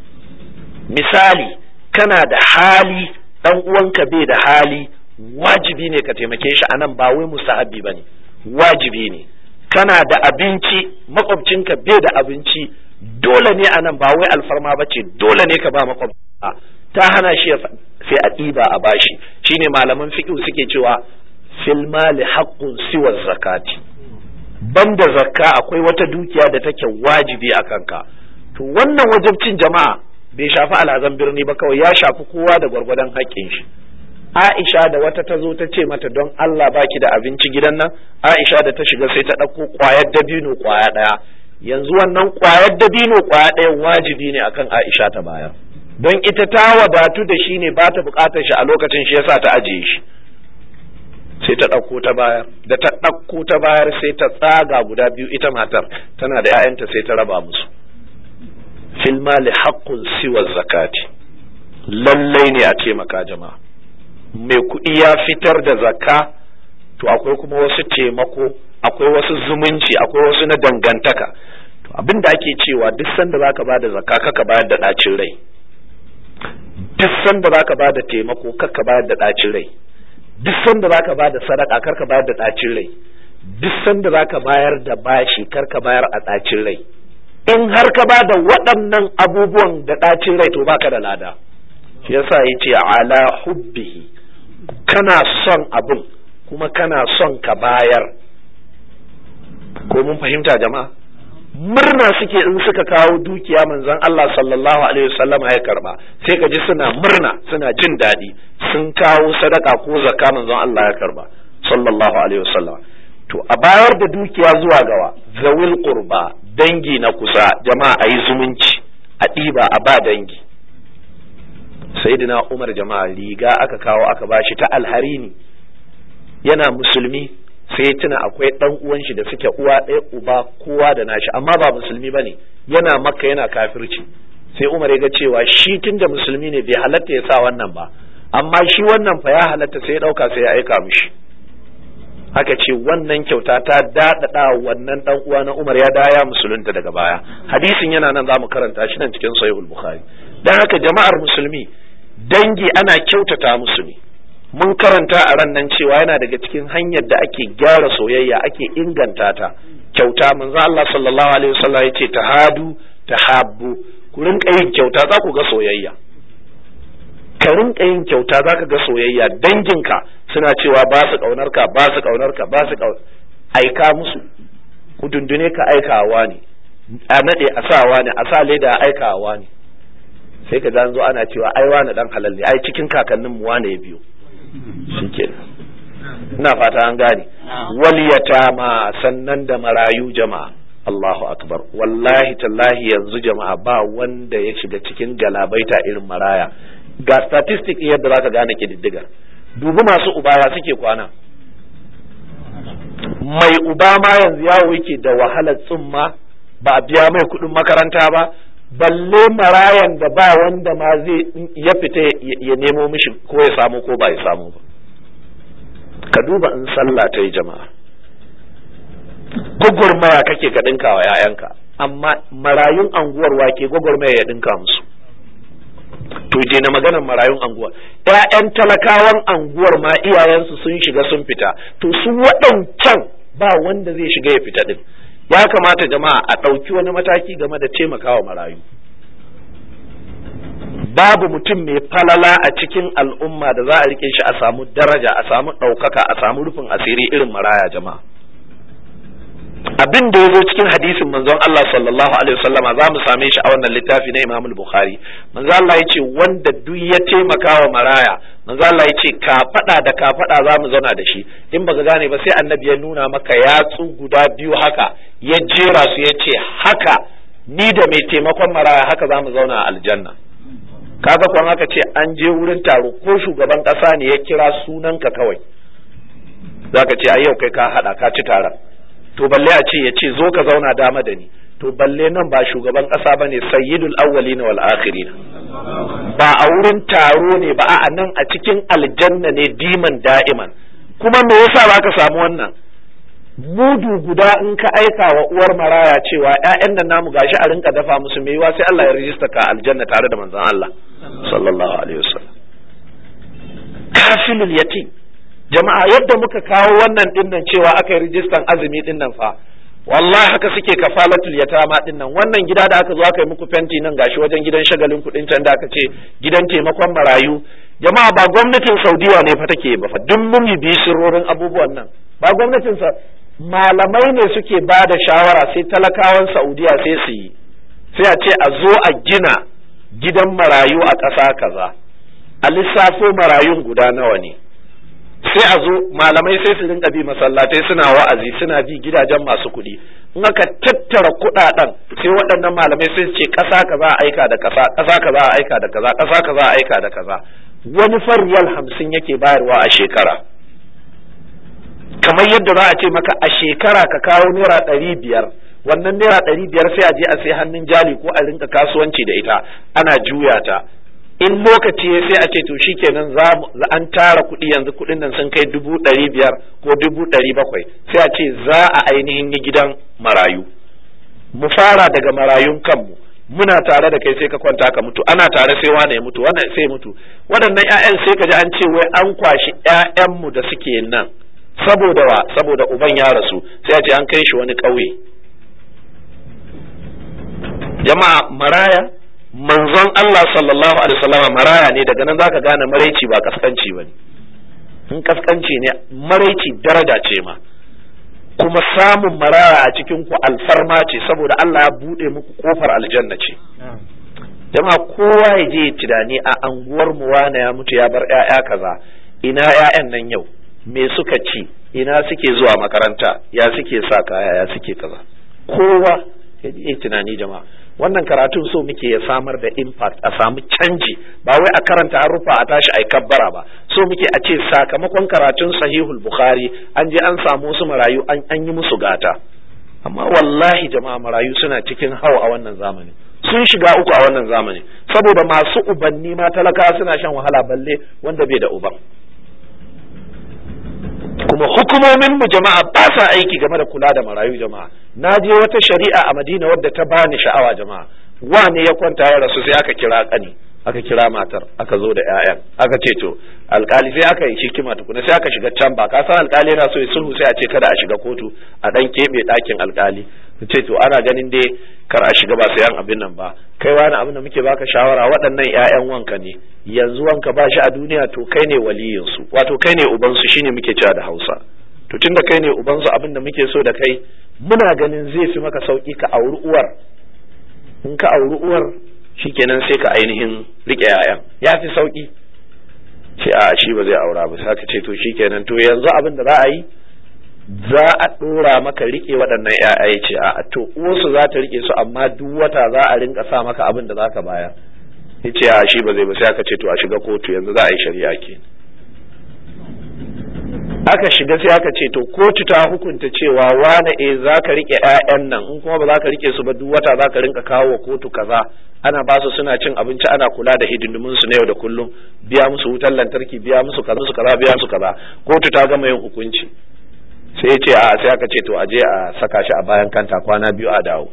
Misali, kana da hali, dan uwanka bai da hali, wajibi ne ka taimake shi, anan ba wai mustahabi bane, wajibi ne. Kana da abinci, makwabcinka bai da abinci, dole ne anan ba wai alfarma bace, dole ne ka ba makwabta. Ta hana shi sai a ɗiba a bashi, shine malaman fiqh suke cewa fil mali haqqun siwa zakati, banda zakka akwai wata dukiya da take wajibi a kanka. To wannan wajibcin jama'a bai shafi alhazan birni ba kawai, ya shafi kowa da gwargwadon haƙƙin shi. Aisha da wata ta zo ta ce mata don Allah baki da abinci gidan nan, Aisha da ta shiga sai ta ɗauko ƙwayar dabino ƙwaya ɗaya. Yanzu wannan ƙwayar dabino ƙwaya ɗaya wajibi ne akan Aisha ta bayar, don ita ta wadatu da shi ne ba ta buƙatar shi a lokacin, shi yasa ta ajiye shi. Sai ta ɗauko ta bayar, da ta ɗauko ta bayar sai ta tsaga guda biyu, ita matar tana da 'ya'yanta sai ta raba musu. Fil mali haqqun siwa zakati, lallai ne a taimaka jama'a. Mai kuɗi ya fitar da zakka, to akwai kuma wasu taimako, akwai wasu zumunci, akwai wasu na dangantaka. To abin da ake cewa duk sanda zaka bada zakka kaka bayar da ɗacin rai, duk sanda zaka bada taimako kaka bayar da ɗacin rai, duk sanda zaka bada sadaka karka bayar da ɗacin rai, duk sanda zaka bayar da bashi karka bayar a ɗacin rai. In har ka bada waɗannan abubuwan da ɗacin rai to baka da lada. Shi yasa yace ala hubbihi, kana son abin kuma kana son ka bayar. Ko mun fahimta jama'a? Murna suke in suka kawo dukiya manzon Allah sallallahu alaihi wasallam ya karba, sai ka ji suna murna, suna jin daɗi, sun kawo sadaka ko zakka manzon Allah ya karba sallallahu alaihi wasallam. To a bayar da dukiya zuwa gawa zawil qurba, dangi na kusa, jama'a ayi zumunci, a ɗiba a ba dangi. Sayyidina Umar jama'a riga aka kawo aka bashi ta alharini, yana musulmi, sai tuna akwai dan uwan shi da suke uwa ɗaya uba kowa da nashi, amma ba musulmi bane, yana Makka yana kafirci. Sai Umar ya ga cewa shi tunda musulmi ne bai halatta ya sa wannan ba, amma shi wannan fa ya halatta, sai ya dauka sai ya aika mishi. Haka ce wannan kyauta ta daɗaɗa wannan dan uwa na Umar, ya daya musulunta daga baya. Hadisin yana nan zamu karanta shi nan cikin Sahihul Bukhari. Dan haka jama'ar musulmi, dangi ana kyautata musu ne. Mun karanta a ran nan cewa yana daga cikin hanyar da ake gyara soyayya, ake inganta ta, kyauta. Manzo Allah sallallahu alaihi wasallam yace tahadu tahabbu, ku rinka yin kyauta za ku ga soyayya. Ka rinka yin kyauta za ka ga soyayya. Danginka suna cewa ba su kaunarka, ba su kaunarka, ba su kaunar, aika musu, ku dundune ka aikawa ne, a nade a sawa ne, a sa leda a aikawa ne. Sai ka zo ana cewa ai wani dan halal ne, ai cikin kakannin mu wane ya biyo. Shikenan, ina fata an gane. Wal yatama, sannan da marayu jama'a. Allahu akbar, wallahi tallahi yanzu jama'a ba wanda ya shiga cikin galabaita irin maraya. Ga statistic yadda zaka gane kididdigar. Dubi masu uba ya suke kwana. Mai uba ma yanzu yawo yake da wahalar tsumma, ba a biya mai kuɗin makaranta ba, balle marayan da ba wanda ma zai ya fita ya nemo mishi ko ya samu ko ba ya samu ba. Ka duba in sallah ta yi jama'a, gwagwarmaya kake ka ɗinka wa 'ya'yanka, amma marayun anguwar wake gwagwarmaya ya ɗinka musu. To je na maganar marayun anguwa, 'ya'yan talakawan anguwar ma iyayensu sun shiga sun fita, to su waɗancan ba wanda zai shiga ya fita ɗin. Ya kamata jama'a a ɗauki wani mataki game da taimakawa marayu. Babu mutum mai falala a cikin al'umma da za a rike shi a samu daraja, a samu ɗaukaka, a samu rufin asiri irin maraya jama'a. Abin da ya zo cikin hadisin manzon Allah sallallahu alaihi wasallama za mu same shi a wannan littafi na Imam Bukhari. Manzon Allah ya ce wanda duk ya taimaka wa maraya, manzon Allah ya ce ka faɗa da ka faɗa za mu zauna da shi. In baka gane ba sai annabi ya nuna maka yatsu guda biyu haka, ya jera su ya ce haka ni da mai taimakon maraya haka za mu zauna a aljanna. Kaga kwan haka ce an je wurin taro ko shugaban ƙasa ne ya kira sunanka kawai, zaka ce a yau kai ka haɗa ka ci taron. To balle a ce ya ce zo ka zauna dama da ni, to balle nan ba shugaban ƙasa ba ne, sayyidul awwalina wal akhirina, ba a wurin taro ne ba, a nan a cikin aljanna ne diman da'iman. Kuma me yasa ba ka samu wannan? Mudu guda in ka aika wa uwar maraya cewa ƴaƴan nan namu gashi a rinka dafa musu, me yiwa sai Allah ya rijista ka aljanna tare da manzon Allah sallallahu alaihi wasallam. Kafilul yatim jama'a, yadda muka kawo wannan dinnan cewa aka yi rijistan azumi dinnan fa, wallahi haka suke kafalatul yatama din nan. Wannan gida da aka zo aka yi muku fenti nan gashi wajen gidan shagalin kudin can da aka ce gidan taimakon marayu, jama'a ba gwamnatin Saudiya ne fa take ba fa, duk mun bi sirrorin abubuwan nan, ba gwamnatin sa, malamai ne suke ba da shawara sai talakawan Saudiya sai su yi, sai a ce a zo a gina gidan marayu a ƙasa kaza, a lissafo marayun guda nawa ne, sai a zo malamai sai su rinka bi masallatai suna wa'azi, suna bi gidajen masu kuɗi. In aka tattara kuɗaɗen sai waɗannan malamai sai su ce ƙasa kaza a aika da ƙasa, ƙasa kaza a aika da kaza, ƙasa kaza a aika da kaza. Wani fariyal hamsin yake bayarwa a shekara, kamar yadda za a ce maka a shekara ka kawo naira ɗari biyar, wannan naira ɗari biyar sai a je a sai hannun jali ko a rinka kasuwanci da ita ana juya ta. In lokaci ya sai a ce to shikenan za an tara kuɗi yanzu kuɗin nan sun kai dubu ɗari biyar ko dubu ɗari bakwai, sai a ce za a ainihin yi gidan marayu. Mu fara daga marayun kanmu, muna tare da kai sai ka kwanta ka mutu, ana tare sai wane ya mutu, wannan sai mutu. Waɗannan ƴaƴan sai ka ji an ce wai an kwashi ƴaƴanmu da suke nan saboda wa, saboda uban ya rasu, sai a ce an kai shi wani ƙauye. Jama'a, maraya manzon Allah sallallahu alaihi wasallam maraya ne, daga nan zaka gane maraici ba kaskanci bane. In kaskanci ne, maraici daraja ce ma, kuma samun maraya a cikin ku alfarma ce, saboda Allah ya bude muku kofar aljanna ce. Jama'a, kowa ya je tunani a anguwar mu wani ya mutu ya bar ƴaƴa kaza, ina ƴaƴan nan yau, me suka ci, ina suke zuwa makaranta, ya suke sa kaya, ya suke kaza. Kowa ya je tunani jama'a. Wannan karatun so muke ya samar da impact, a samu canji, ba wai a karanta harufa a tashi a kabbara ba. So muke a ce sakamakon karatun sahihul Bukhari an je an samu wasu marayu an yi musu gata. Amma wallahi jama'a, marayu suna cikin hau a wannan zamani, sun shiga uku a wannan zamani, saboda masu ubanni ma talaka suna shan wahala, balle wanda bai da uban. Kuma hukumomin mu jama'a ba sa aiki game da kula da marayu jama'a. Na je wata shari'a a Madina wadda ta bani sha'awa jama'a. Wane ya kwanta ya rasu sai aka kira kani, aka kira matar, aka zo da ƴaƴan, aka ce to alkali, sai aka yi hikima tukuna, sai aka shiga can ba, ka san alkali yana so ya sulhu, sai a ce kada a shiga kotu, a dan kebe ɗakin alkali, ce to ana ganin dai kar a shiga ba sai an abin nan ba, kai wani abin da muke baka shawara, waɗannan ƴaƴan wanka ne, yanzu wanka ba shi a duniya, to kai ne waliyin su, wato kai ne uban su, shine muke cewa da Hausa. To tunda kai ne uban su, abin da muke so da kai, muna ganin zai fi maka sauki ka auri uwar. In ka auri uwar shikenan sai ka ainihin rike ƴaƴan, ya fi sauki. Ce a shi ba zai aura ba, sai ka ce to shikenan, to yanzu abin da za a yi, za a ɗora maka rike waɗannan ƴaƴa. Ce a to uwarsu za ta rike su, amma duk wata za a rinka sa maka abin da za ka bayar. Ya ce a shi ba zai ba, sai aka ce to a shiga kotu, yanzu za a yi shari'a ke. Aka shiga sai aka ce to kotu ta hukunta cewa wane eh za ka rike ƴaƴan nan, in kuma ba za ka rike su ba duk wata za ka rinka kawo wa kotu kaza, ana ba su suna cin abinci, ana kula da hidindimin su na yau da kullum, biya musu wutar lantarki, biya musu kaza musu kaza biya musu kaza. Kotu ta gama yin hukunci, sai ya ce a sai aka ce to a je a saka shi a bayan kanta kwana biyu a dawo.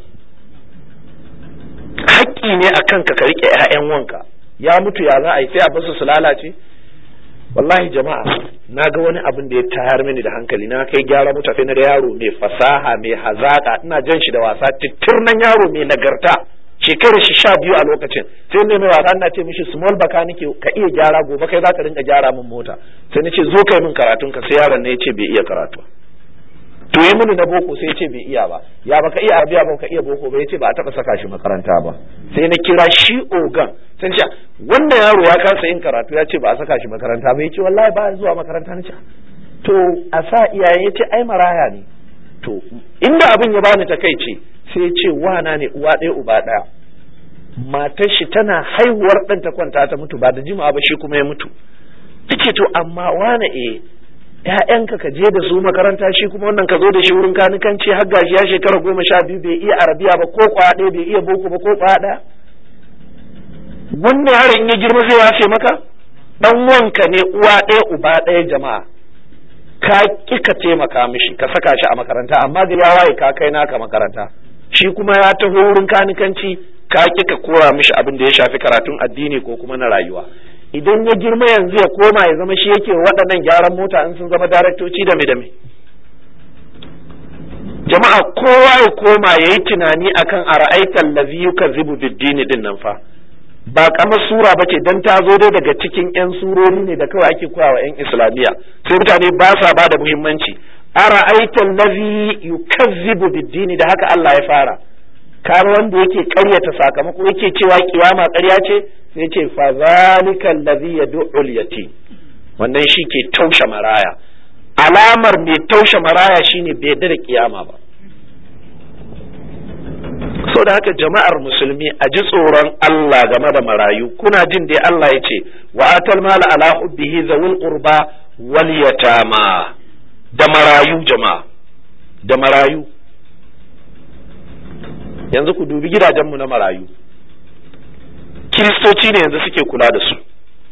Haƙƙi ne a kanka ka rike ƴaƴan wanka, ya mutu ya za a yi, sai a basu su lalace. Wallahi jama'a, na ga wani abin da ya tayar mini da hankali. Na kai gyara mutafi na da yaro mai fasaha mai hazaka, ina jan shi da wasa, titirnan yaro mai nagarta, shekarar shi sha biyu a lokacin. Sai ne mai wasa, ina ce mishi small baka nake, ka iya gyara, gobe kai za ka rinka gyara min mota. Sai na ce zo kai min karatun ka, sai yaron ne ya ce bai iya karatu. To yi mini na boko, sai ya ce bai iya ba. Ya baka iya arabiya ba, ka iya boko ba, ya ce ba a taɓa saka shi makaranta ba. Sai na kira shi ogan, sai ce wannan yaro ya kasa yin karatu, ya ce ba a saka shi makaranta ba. Ya ce wallahi ba zuwa makaranta. Na ce to a sa iyaye, ya ce ai maraya ne. To inda abin ya bani takaici, sai ya ce wana ne uwa ɗaya uba ɗaya, matar shi tana haihuwar ɗan ta kwanta ta mutu, ba da jima'a ba shi kuma ya mutu. Take to amma wane eh ƴaƴanka ka je da su makaranta, shi kuma wannan ka zo da shi wurin kanikanci, har gashi ya shekara goma sha biyu bai iya arabiya ba ko kwaya ɗaya, bai iya boko ba ko kwaya ɗaya. Wannan yaron ya girma zai wace maka? Dan wanka ne uwa ɗaya uba ɗaya jama'a, ka ƙi ka taimaka mishi ka saka shi a makaranta, amma da ya waye ka kai naka makaranta, shi kuma ya taho wurin kanikanci, ka ƙi ka kora mishi abin da ya shafi karatun addini ko kuma na rayuwa. Idan ya girma yanzu ya koma ya zama shi yake waɗannan gyaran mota in sun zama daraktoci da me da me. jama'a kowa ya koma yayi tunani akan ara'aital ladhi yukazzibu bid-din din nan fa ba kamar sura bace dan ta zo dai daga cikin yan surori ne da kawai ake koyawa yan islamiya sai mutane ba sa ba da muhimmanci ara'aital ladhi yukazzibu bid-din da haka Allah ya fara kar wanda yake ƙaryata sakamako yake cewa kiyama ƙarya ce sai ce fa zalikal ladhi yad'ul yatim wannan shi ke taushe maraya alamar mai taushe maraya shine bai yarda da kiyama ba so da haka jama'ar musulmi a ji tsoron Allah game da marayu kuna jin dai Allah ya ce wa atal mala ala hubbihi zawul qurba wal yatama da marayu jama'a da marayu yanzu ku dubi gidajenmu na marayu kiristoci ne yanzu suke kula da su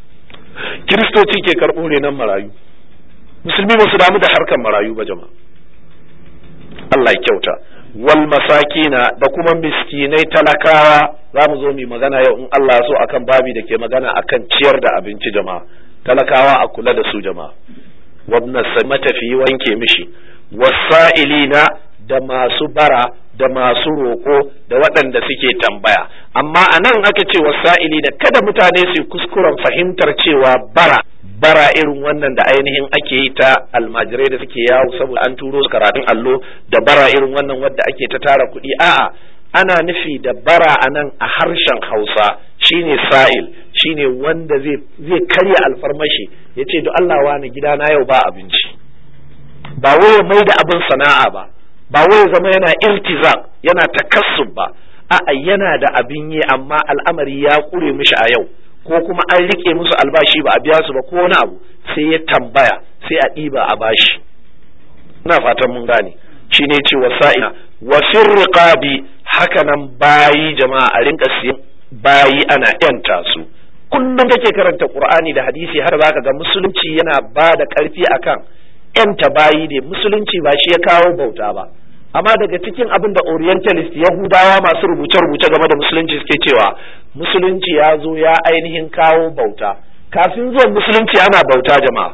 kiristoci ke karɓo renon marayu musulmi ba su damu da harkar marayu ba jama'a Allah ya kyauta wal masakina da kuma miskinai talakawa za mu zo mu magana yau in Allah ya so akan babi da ke magana akan ciyar da abinci jama'a talakawa a kula da su jama'a wabna matafi wanke mishi wasa'ilina da masu bara da masu roƙo da waɗanda suke tambaya amma a nan aka ce wasa'ili da kada mutane su kuskuren fahimtar cewa bara bara irin wannan da ainihin ake yi ta almajirai da suke yawo saboda an turo su karatun allo da bara irin wannan wadda ake ta tara kuɗi a'a ana nufi da bara a nan a harshen Hausa shine sa'il shine wanda zai zai karya alfarmashi yace do Allah wani gidana yau ba abinci ba wai mai da abin sana'a ba ba wai zama yana iltizam yana takassub ba a'a yana da abin yi amma al'amari ya kure mishi a yau ko kuma an rike musu albashi ba a biya su ba ko wani abu sai ya tambaya sai a ɗiba a bashi ina fatan mun gane shine ce wasa'ina wa firqabi haka nan bayi jama'a a rinka siyan bayi ana yanta su kullum kake karanta Qur'ani da hadisi har zaka ga musulunci yana ba da karfi akan yanta bayi ne musulunci ba shi ya kawo bauta ba amma daga cikin abin da orientalist yahudawa masu rubuce-rubuce game da musulunci suke cewa musulunci ya zo ya ainihin kawo bauta kafin zuwan musulunci ana bauta jama'a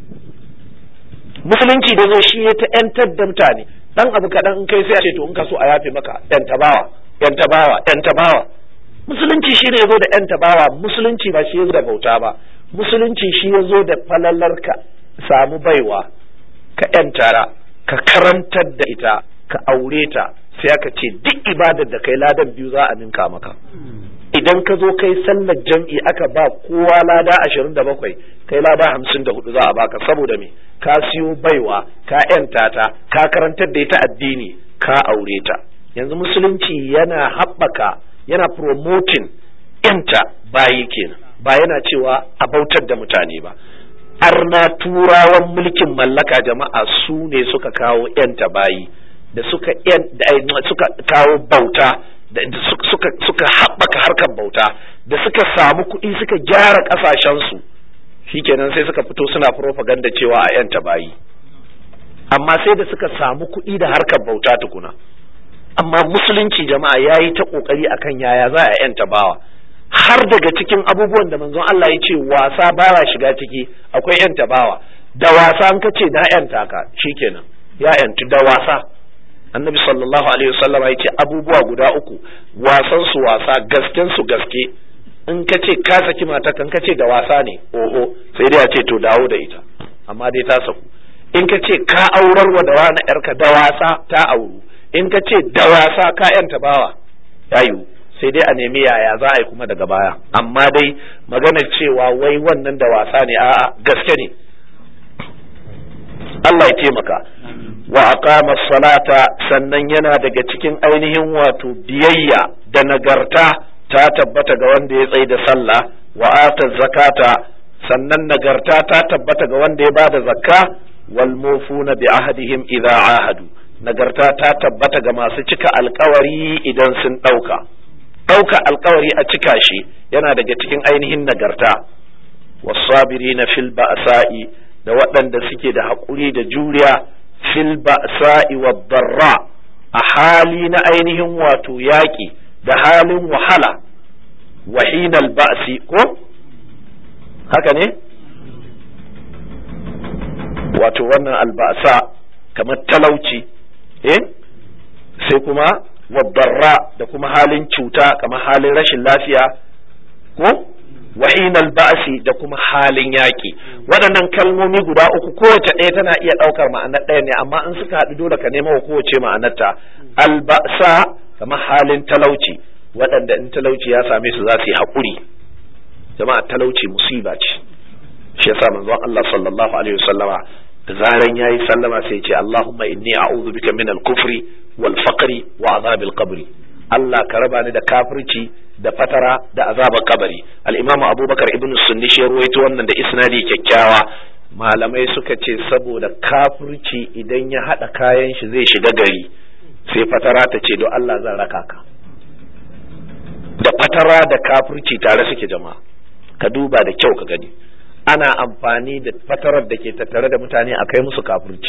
musulunci da zo shi ya ta yantar da mutane dan abu kaɗan in kai sai a ce to in ka so a yafe maka yan tabawa yan tabawa yan tabawa musulunci shi ne ya zo da yan tabawa musulunci ba shi ya zo da bauta ba musulunci shi ya zo da falalar ka samu baiwa ka yantara ka karantar da ita ka aure ta sai aka ce duk ibadar da kai ladan biyu za a ninka maka idan ka zo kai sallar jam'i aka ba kowa lada ashirin da bakwai kai lada hamsin da hudu za a baka saboda me ka siyo baiwa ka yanta ta ka karantar da ita addini ka aure ta yanzu musulunci yana haɓaka yana promoting yanta bayi kenan ba yana cewa a bautar da mutane ba arna turawan mulkin mallaka jama'a su ne suka kawo yanta bayi da suka suka kawo bauta da suka suka haɓaka harkar bauta da suka samu kuɗi suka gyara ƙasashensu shikenan sai suka fito suna propaganda cewa a yanta bayi amma sai da suka samu kuɗi da harkar bauta tukuna amma musulunci jama'a yayi ta kokari akan yaya za a yanta bawa har daga cikin abubuwan da manzon Allah ya ce wasa baya shiga ciki akwai yanta bawa da wasa an kace da yanta ka shikenan ya yantu da wasa annabi sallallahu alaihi wasallam ya ce abubuwa guda uku wasan su wasa gasken su gaske in kace ka saki mata kan kace da wasa ne oho sai dai ya ce to dawo da ita amma dai ta saku in kace ka aurarwa da wani yarka da wasa ta auru in kace da wasa ka yanta bawa yayu sai dai a nemi yaya za a yi kuma daga baya amma dai maganar cewa wai wannan da wasa ne a'a gaske ne Allah ya taimaka wa aqama salata sannan yana daga cikin ainihin wato biyayya da nagarta ta tabbata ga wanda ya tsaye da sallah wa ata zakata sannan nagarta ta tabbata ga wanda ya bada zakka wal mufuna bi ahadihim idza ahadu nagarta ta tabbata ga masu cika alkawari idan sun dauka ɗauka alkawari a cika shi yana daga cikin ainihin nagarta wasabirina fil ba'sa'i da waɗanda suke da haƙuri da juriya fil ba'sa'i wad darra a hali na ainihin wato yaƙi da halin wahala wahinal ba'si ko haka ne wato wannan alba'sa kamar talauci eh sai kuma wadarra da kuma halin cuta kamar halin rashin lafiya ko wahinal ba'si da kuma halin yaki. Waɗannan kalmomi guda uku kowace ɗaya tana iya ɗaukar ma'anar ɗaya ne, amma in suka haɗu dole ka nema wa kowace ma'anarta. Alba'sa kamar halin talauci, waɗanda in talauci ya same su za su yi haƙuri. Jama'a, talauci musiba ce, shi yasa manzon Allah sallallahu alaihi wasallama da zaran yayi sallama sai ya ce Allahumma inni a'udhu bika min al-kufri wal faqri wa azabil qabri. Allah ka raba ni da kafirci da fatara da azabar kabari. Al-Imam Abubakar ibn Sunni shi ruwaito wannan da isnadi kyakkyawa. Malamai suka ce saboda kafirci idan ya hada kayan shi zai shiga gari, sai fatara ta ce do Allah zan raka ka. Da fatara da kafirci tare suke jama'a, ka duba da kyau ka gani. Ana amfani da fatarar da ke tattare da mutane a kai musu kafirci.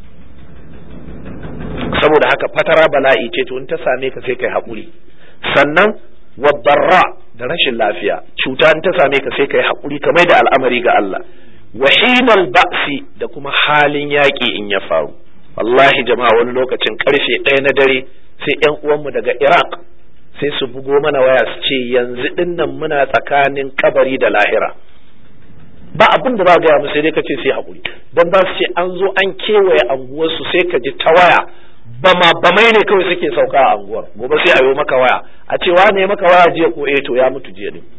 Saboda haka fatara bala'i ce, to in ta same ka sai kai haƙuri. Sannan wadarra da rashin lafiya, cuta in ta same ka sai kai haƙuri ka mai da al'amari ga Allah. Wahinal ba'si da kuma halin yaƙi in ya faru. Wallahi jama'a, wani lokacin karfe ɗaya na dare sai ƴan uwanmu daga Iraq sai su bugo mana waya su ce yanzu dinnan muna tsakanin kabari da lahira. Ba abin da za gaya mu sai dai ka ce sai haƙuri, don ba su ce an zo an kewaye anguwarsu sai ka ji ta waya bama bamai ne kawai suke sauka a anguwar. Gobe sai a yi maka waya a ce wa ne maka waya jiya ko eh to ya mutu jiya din.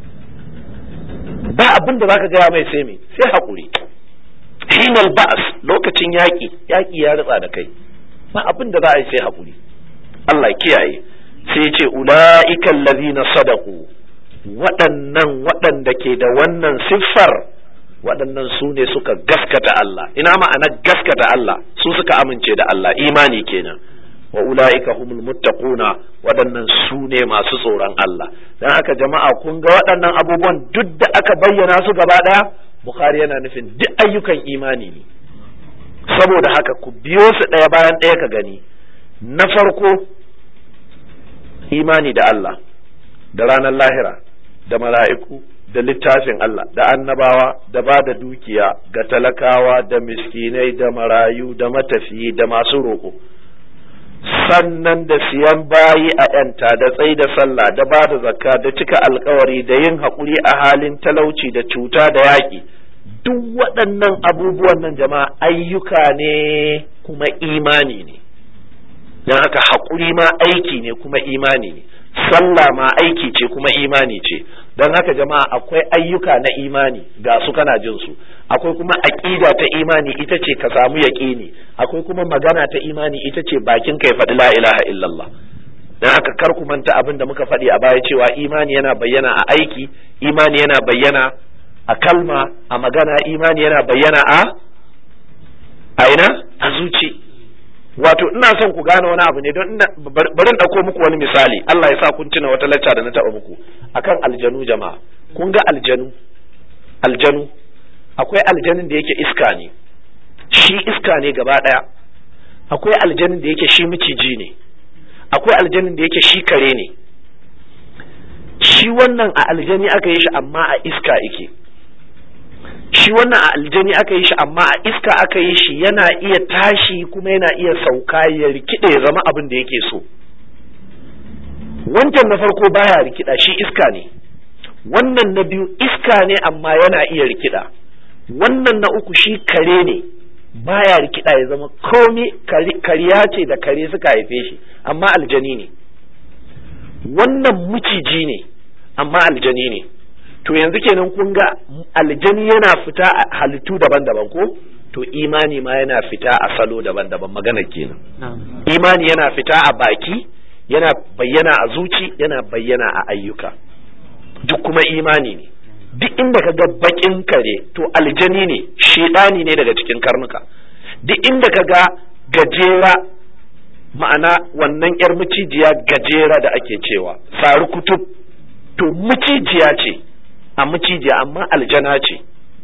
Ba abin da zaka gaya mai sai me sai haƙuri. Hinal ba'as, lokacin yaƙi yaƙi ya ritsa da kai, ba abin da za a yi sai haƙuri. Allah kiyaye. Sai ce ula'ika allazina sadaqu, waɗannan waɗanda ke da wannan siffar, waɗannan su ne suka gaskata Allah. Ina ma'ana gaskata Allah? Su suka amince da Allah, imani kenan. Wa ula'ika humul muttaquna, waɗannan su ne masu tsoron Allah. Dan haka jama'a, kun ga waɗannan abubuwan duk da aka bayyana su gaba ɗaya, Bukhari yana nufin duk ayyukan imani ne. Saboda haka ku biyo su ɗaya bayan ɗaya ka gani. Na farko, imani da Allah, da ranar lahira, da mala'iku, da littafin Allah, da annabawa, da ba da dukiya ga talakawa, da miskinai, da marayu, da matafiyi, da masu roƙo. Sannan da siyan bayi a ‘yanta, da tsai da sallah, da ba da zakka, da cika alkawari, da yin haƙuri a halin talauci, da cuta, da yaƙi. Duk waɗannan abubuwan nan jama'a ayyuka ne kuma imani ne. Don haka haƙuri ma aiki ne kuma imani ne, sallah ma aiki ce kuma imani ce. Don haka jama'a, akwai ayyuka na imani ga su kana jin su, akwai kuma aqida ta imani ita ce ka samu yaqini, akwai kuma magana ta imani ita ce bakin ka ya faɗi la ilaha illallah. Don haka kar ku manta abin da muka faɗi a baya cewa imani yana bayyana a aiki, imani yana bayyana a kalma, a magana, imani yana bayyana a a ina a zuci. Wato ina son ku gane wani abu ne, don bari in ɗauko muku wani misali. Allah ya sa kun tuna wata lacca da na taɓa muku akan aljanu jama'a. Kun ga aljanu, aljanu akwai aljanin da yake iska ne, shi iska ne gaba ɗaya. Akwai aljanin da yake shi miciji ne, akwai aljanin da yake shi kare ne. Shi wannan a aljani aka yi shi amma a iska yake. Shi wannan a aljani aka yi shi amma a iska aka yi shi, yana iya tashi kuma yana iya sauka ya rikide ya zama abin da yake so. Wancan na farko baya rikida, shi iska ne. Wannan na biyu iska ne amma yana iya rikida. Wannan na uku shi kare ne, baya rikida ya zama komai, kariya ce da kare suka haife shi amma aljani ne. Wannan miciji ne amma aljani ne. To yanzu kenan kun ga aljani yana fita a halittu daban-daban ko? To imani ma yana fita a salo daban-daban, magana kenan. Imani yana fita a baki, yana bayyana a zuci, yana bayyana a ayyuka. Duk kuma imani ne. Duk inda ka ga bakin kare to aljani ne, shedani ne daga cikin karnuka. Duk inda ka ga gajera, ma'ana wannan yar macijiya gajera da ake cewa saru kutub, to macijiya ce a macijiya amma aljana ce.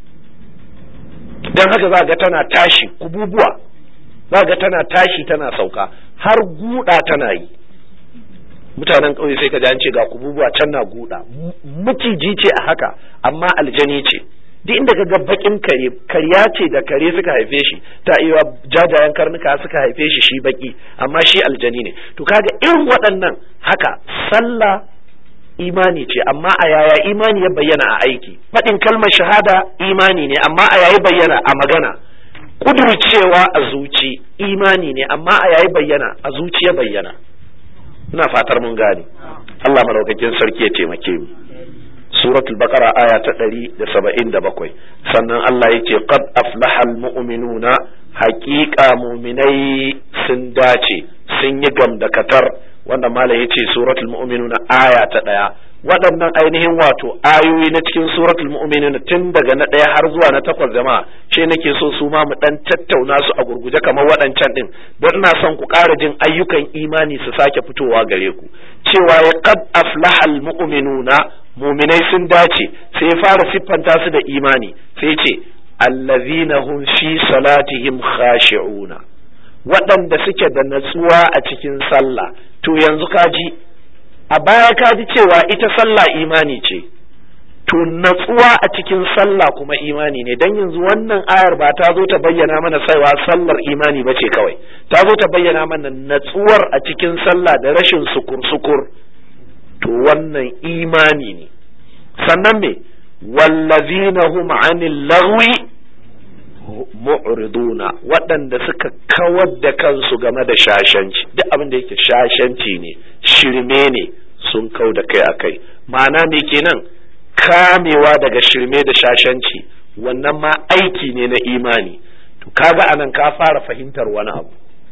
Don haka za ga tana tashi kububuwa, za ga tana tashi tana sauka, har guda tana yi. Mutanen ƙauye sai ka ji an ce ga kububuwa can na guda, maciji ce a haka amma aljani ce. duk inda ka ga bakin kare karya ce da kare suka haife shi, ta iya jajayen karnuka suka haife shi shi baki amma shi aljani ne. To kaga irin waɗannan haka sallah imani ce amma a yaya imani ya bayyana a aiki, faɗin kalmar shahada imani ne amma a yayi bayyana a magana, kudurcewa a zuci imani ne amma a yayi bayyana a zuci ya bayyana. ina fatar mun gane. Allah madaukakin sarki ya taimake mu. suratul baqara aya ta ɗari da saba'in da bakwai, sannan Allah yake qad aflahal mu'minuna, haqiqa mu'minai sun dace sun yi gamdakatar. wanda malam yace suratul mu'minuna aya ta ɗaya. waɗannan ainihin wato ayoyi na cikin suratul mu'minuna tun daga na ɗaya har zuwa na takwas jama'a, ce nake so su ma mu dan tattauna su a gurguje kamar waɗancan din, don ina son ku ƙara jin ayyukan imani su sake fitowa gare ku. cewa ya qad aflahal mu'minuna, mu'minai sun dace, sai fara siffanta su da imani, sai ce allazina hum fi salatihim khashi'una, waɗanda suke da natsuwa a cikin sallah. To yanzu kaji a baya kaji cewa ita sallah imani ce, to natsuwa a cikin sallah kuma imani ne. Dan yanzu wannan ayar ba ta zo ta bayyana mana cewa sallar imani ba ce kawai, ta zo ta bayyana mana natsuwar a cikin sallah da rashin sukur-sukur, to wannan imani ne. sannan me wallazina hum anil lagwi mu'riduna, waɗanda suka kawar da kansu game da shashanci, duk abin da yake shashanci ne, shirme ne, sun kau da kai akai. ma'ana me kenan? Kamewa daga shirme da shashanci, wannan ma aiki ne na imani. to kaga anan ka fara fahimtar wani abu,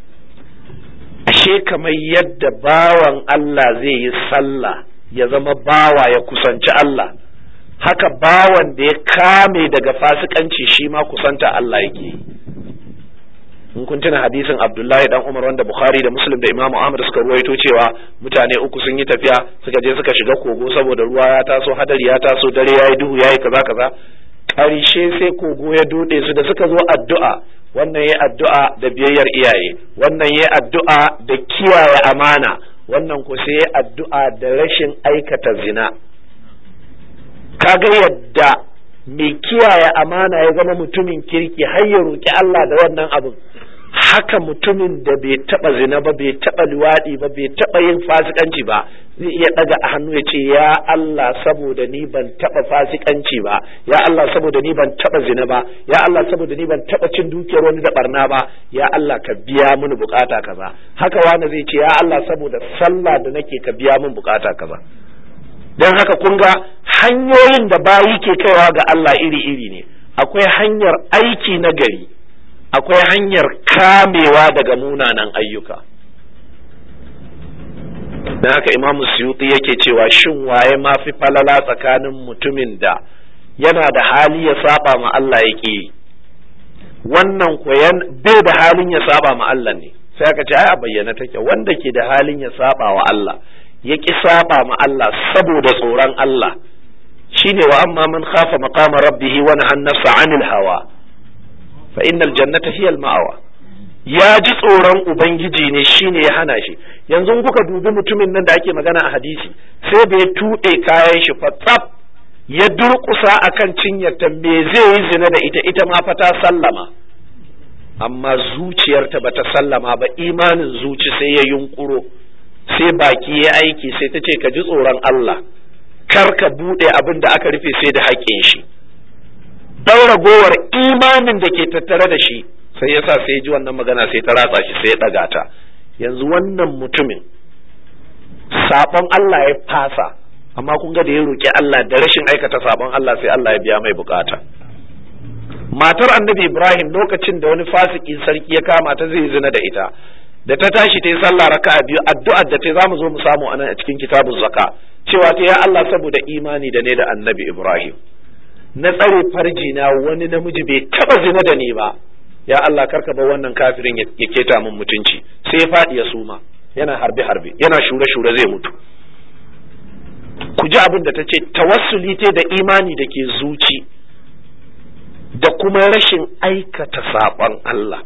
ashe kamar yadda bawan Allah zai yi sallah ya zama bawa ya kusanci Allah, haka bawan da ya kame daga fasikanci shi ma kusanta Allah yake. in kun tuna hadisin Abdullahi dan Umar wanda Bukhari da Muslim da Imam Ahmad suka ruwaito cewa mutane uku sun yi tafiya suka je suka shiga kogo saboda ruwa ya taso, hadari ya taso, dare yayi duhu yayi kaza kaza, karshe sai kogo ya dode su. da suka zo addu'a, wannan yayi addu'a da biyayyar iyaye, wannan yayi addu'a da kiyaye amana, wannan ko sai yayi addu'a da rashin aikata zina. kaga yadda mai kiyaye amana ya zama mutumin kirki har ya roki Allah da wannan abin, haka mutumin da bai taba zina ba, bai taba luwadi ba, bai taba yin fasikanci ba, zai iya daga a hannu ya ce ya Allah saboda ni ban taba fasikanci ba, ya Allah saboda ni ban taba zina ba, ya Allah saboda ni ban taba cin dukiyar wani da barna ba, ya Allah ka biya mini bukata kaza. haka wani zai ce ya Allah saboda sallah da nake ka biya min bukata kaza. don haka kun ga hanyoyin da bayi ke kaiwa ga Allah iri-iri ne. akwai hanyar aiki na gari, akwai hanyar kamewa daga munanan ayyuka. don haka Imam Suyuti yake cewa shin waye ma fi falala tsakanin mutumin da yana da hali ya saba ma Allah yake, wannan koyan bai da halin ya saba ma Allah ne, sai aka ce ai a bayyana take, wanda ke da halin ya saba wa Allah ya ƙi saba ma Allah saboda tsoron Allah, shine wa amma man khafa maqama rabbih wa nahan nafsa 'anil hawa fa innal jannata hiya al-ma'wa. ya ji tsoron ubangiji ne shine ya hana shi. yanzu kuka dubi mutumin nan da ake magana a hadisi, sai da ya tuɗe kayan shi fatsaf, ya durƙusa akan cinyarta, me zai yi zina da ita, ita ma fa ta sallama, amma zuciyarta bata sallama ba, imanin zuci sai ya yunkuro, sai baki ya aiki, sai ta ce ka ji tsoron Allah, kar ka buɗe abin da aka rufe sai da haƙƙin shi. ɗan ragowar imanin da ke tattare da shi sai ya sa sai ji wannan magana sai ta ratsa shi sai ya ɗaga ta. yanzu wannan mutumin saɓon Allah ya fasa, amma kun ga da ya roƙi Allah da rashin aikata saɓon Allah sai Allah ya biya mai bukata. matar annabi Ibrahim lokacin da wani fasiki sarki ya kama ta zai zina da ita, da ta tashi ta yi sallah raka'a biyu, addu'ar da ta za mu zo mu samu anan a cikin kitabun zaka, cewa ta ya Allah saboda imani da ne da annabi Ibrahim na tsare farji na wani namiji bai taba zina da ni ba, ya Allah karka bar wannan kafirin ya keta min mutunci. sai ya faɗi ya suma, yana harbe harbe, yana shure shure zai mutu. ku ji abin da ta ce, tawassuli ta da imani da ke zuci da kuma rashin aikata saɓon Allah.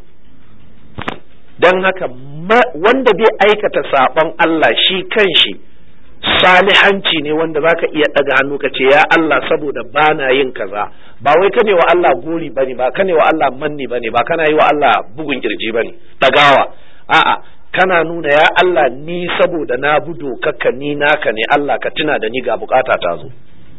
don haka wanda bai aikata saɓon Allah shi kanshi salihanci ne wanda zaka iya daga hannu ka ce ya Allah saboda bana yin kaza, ba wai kane wa Allah gori bane, ba kane wa Allah manni bane, ba kana yi wa Allah bugun kirji bane dagawa, a'a kana nuna ya Allah ni saboda na bi dokarka ni naka ne, Allah ka tuna da ni ga bukata ta zo.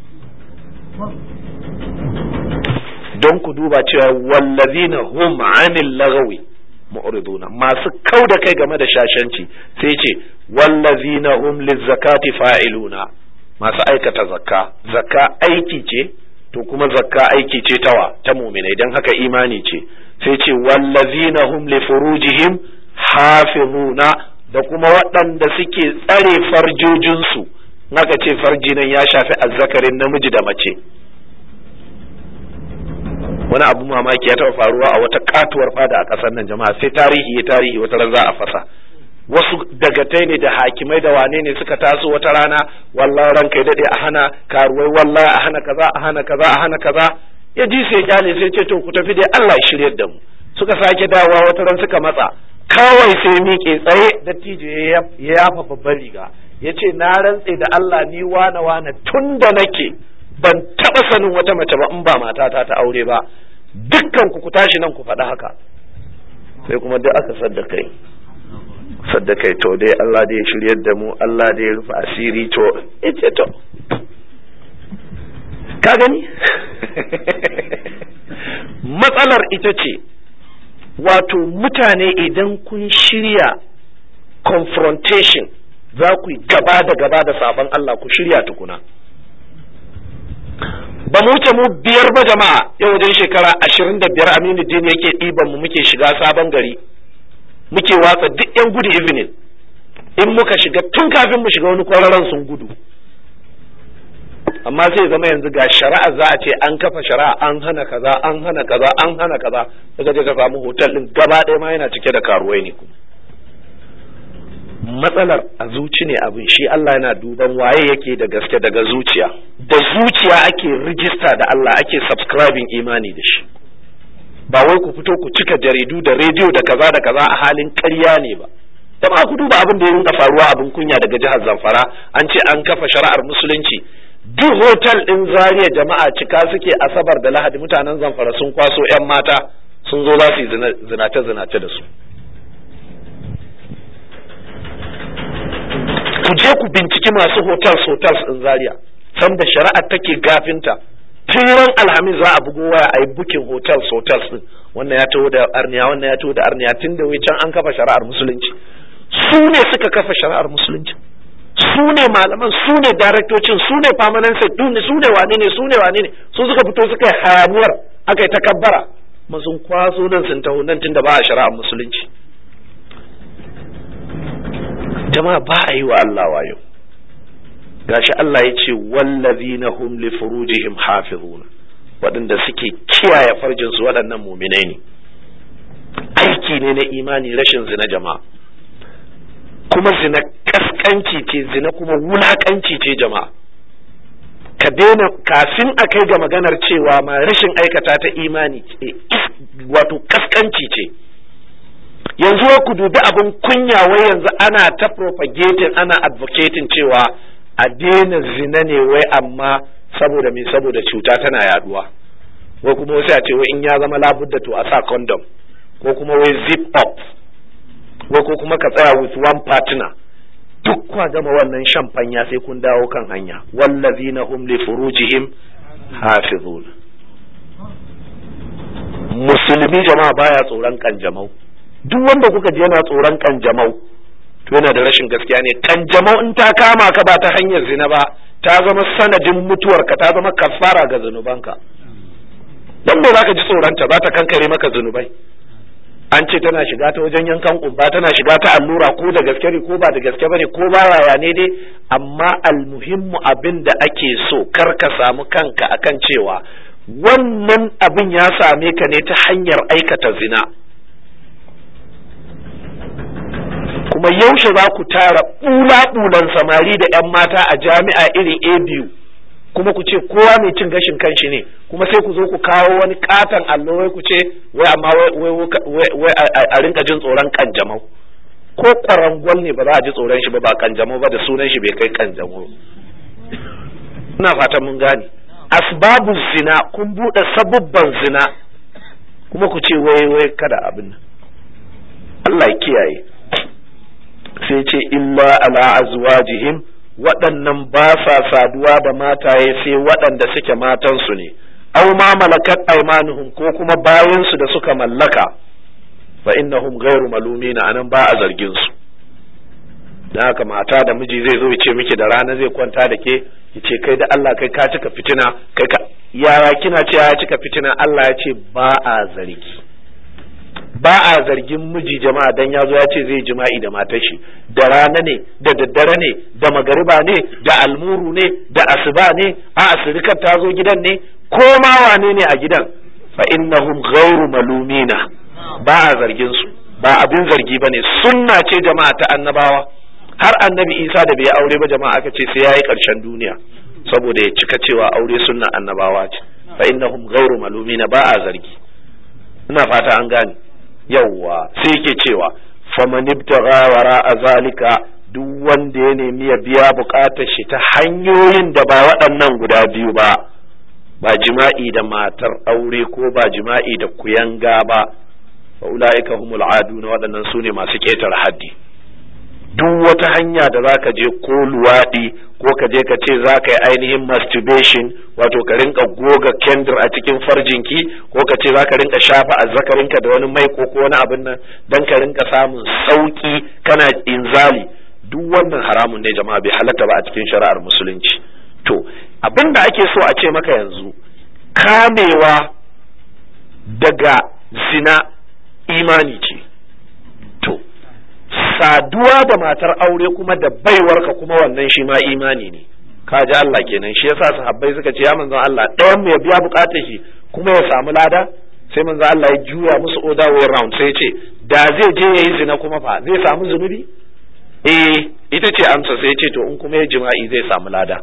don ku duba cewa wallazina hum anil lagawi mu'riduna, masu kau da kai game da shashanci, sai ce wallazina hum lizzakati fa'iluna, masu aikata zakka. Zakka aiki ce, to kuma zakka aiki ce tawa ta mu'minai, dan haka imani ce. Sai ce wallazina hum li furujihim hafizuna, da kuma waɗanda suke tsare farjojinsu. Naka ce farji nan ya shafi azzakarin namiji da mace. Wani abu mamaki ya taɓa faruwa a wata katuwar fada a ƙasar nan jama'a, sai tarihi ya tarihi wata ran za a fasa. Wasu dagatai ne da hakimai da wane ne suka taso wata rana, wallahi ranka ya daɗe a hana karuwai, wallahi a hana kaza a hana kaza a hana kaza. Ya ji sai kyale sai ce to ku tafi dai Allah ya shiryar da mu. Suka sake dawowa wata ran suka matsa, kawai sai miƙe tsaye dattijo ya yafa babban riga, ya ce na rantse da Allah ni wane wane tun da nake ban taɓa sanin wata mace ba in ba matata ta aure ba, dukkan ku ku tashi nan ku faɗa haka. Sai kuma duk aka sadda kai sadda kai to dai Allah da ya shiryar da mu, Allah da ya rufe asiri, to ita to ka gani matsalar ita ce wato mutane idan kun shirya confrontation za ku yi gaba da gaba da sabon Allah, ku shirya tukuna. Ba mu wuce mu biyar ba jama'a, yau wajen shekara ashirin da biyar Aminu Dini yake ɗiban mu muke shiga sabon gari, muke watsa duk yan gudu evening, in muka shiga tun kafin mu shiga wani kwararan sun gudu. Amma sai zama yanzu ga shari'a za a ce an kafa shari'a, an hana kaza an hana kaza an hana kaza, daga je ka samu hotel din gaba ɗaya ma yana cike da karuwai ne. Matsalar a zuci ne abin, shi Allah yana duban waye yake da gaske daga zuciya, da zuciya ake rijista da Allah, ake subscribing imani da shi, ba wai ku fito ku cika jaridu da rediyo da kaza da kaza a halin ƙarya ne ba. Dama ku duba abin da ya rinka faruwa abin kunya daga jihar Zamfara, an ce an kafa shari'ar musulunci, duk hotel din Zaria jama'a cika suke Asabar da Lahadi, mutanen Zamfara sun kwaso 'yan mata sun zo za su yi zinace zinace da su. Ku je ku binciki masu hotels hotels in Zaria, sanda shari'ar take gafinta, tun ran Alhamis za a bugo waya a yi booking hotels hotels din, wannan ya taho da arniya wannan ya taho da arniya, tun da can an kafa shari'ar musulunci. Su ne suka kafa shari'ar musulunci, su ne malaman, su ne daraktocin, su ne permanent secretary, su ne wane ne su ne wane ne su suka fito suka yi hayaniyar, aka yi takabbara, ma sun kwaso nan sun taho nan tun da ba a shari'ar musulunci. Jama'a ba a yi wa Allah wayo. Gashi Allah ya ce wallazina hum li furujihim hafizuna, waɗanda suke kiyaye farjin su waɗannan muminai ne. Aiki ne na imani rashin zina jama'a. Kuma zina kaskanci ce, zina kuma wulakanci ce jama'a. Ka daina kafin a kai ga maganar cewa ma rashin aikata ta imani ce, wato kaskanci ce. Yanzu ku dubi abin kunya, wai yanzu ana ta propagating ana advocating cewa a daina zina ne wai, amma saboda me, saboda cuta tana yaduwa, wai kuma wasu a ce wai in ya zama labudda to a sa condom, ko kuma wai zip up, wai ko kuma ka tsaya with one partner. Duk kwa gama wannan shamfanya sai kun dawo kan hanya, wallazina hum li furujihim hafizun. Musulmi jama'a baya tsoron kanjamau. Duk wanda kuka ji yana tsoron kanjamau to yana da rashin gaskiya ne. Kanjamau in ta kama ka ba ta hanyar zina ba, ta zama sanadin mutuwarka, ta zama kafara ga zunubanka. Dan me zaka ji tsoronta, za ta kankare maka zunubai. An ce tana shiga ta wajen yankan kumba, tana shiga ta allura, ko da gaske ne ko ba da gaske bane, ko ba yaya ne dai, amma almuhimmu abin da ake so kar ka samu kanka akan cewa wannan abin ya same ka ne ta hanyar aikata zina. Kuma yaushe za ku tara ɓula-ɓulan samari da 'yan mata a jami'a irin A B U, kuma ku ce kowa mai cin gashin kanshi ne, kuma sai ku zo ku kawo wani katon allo wai ku ce wai amma wai a rinka jin tsoron kanjamau. ko kwarangwal ne ba za a ji tsoron shi ba, ba kanjamo ba, da sunan shi bai kai kanjamo. Ina fatan mun gane. Asbabu zina, kun buɗe sabubban zina kuma ku ce wai wai kada abin nan. Allah ya kiyaye. Sai ce illa ala azwajihim, waɗannan ba sa saduwa da mataye sai waɗanda suke matansu ne, aw ma malakat aymanuhum, ko kuma bayansu da suka mallaka, fa innahum ghairu malumina, anan ba a zargin su. Dan haka mata da miji zai zo ya ce miki da rana zai kwanta da ke, ya ce kai da Allah kai ka cika fitina, kai ka yaya kina ce ya cika fitina? Allah ya ce ba a zargi. Ba a zargin miji jama'a dan ya zo ya ce zai jima'i da matar shi, da rana ne, da daddare ne, da magariba ne, da almuru ne, da asuba ne, a asirikar ta zo gidan ne, ko ma wane ne a gidan, fa innahum ghairu malumina, ba a zargin su, ba abin zargi bane, sunna ce jama'a ta annabawa. Har annabi Isa da bai aure ba jama'a aka ce sai yayi karshen duniya, saboda ya cika cewa aure sunna annabawa ce. Fa innahum ghairu malumina, ba a zargi. Ina fata an gane. Yawwa sai yake cewa faman ibtagha wara zalika, duk wanda ya nemi ya biya bukatar shi ta hanyoyin da ba waɗannan guda biyu ba, ba jima'i da matar aure ko ba jima'i da kuyanga ba, fa ulaika humul aduna, waɗannan sune masu ketar haddi. Duk wata hanya da zaka je ko luwaɗi ko ka je ka ce za ka yi ainihin masturbation, wato ka rinka goga kendir a cikin farjinki, ko ka ce za ka rinka shafa azzakarinka da wani mai ko wani abin nan dan ka rinka samun sauki kana inzali, duk wannan haramun ne jama'a, bai halatta ba a cikin shari'ar musulunci. To abin da ake so a ce maka yanzu, kamewa daga zina imani ce. To saduwa da matar aure kuma da baiwarka kuma wannan shi ma imani ne. Ka ji Allah kenan. Shi yasa sahabbai suka ce ya manzon Allah, ɗayan mu ya biya bukatar shi kuma ya samu lada. Sai manzon Allah ya juya musu order way round, sai ya ce da zai je yayi zina kuma fa zai samu zunubi? Eh, ita ce amsa. Sai ya ce to in kuma ya jima'i zai samu lada.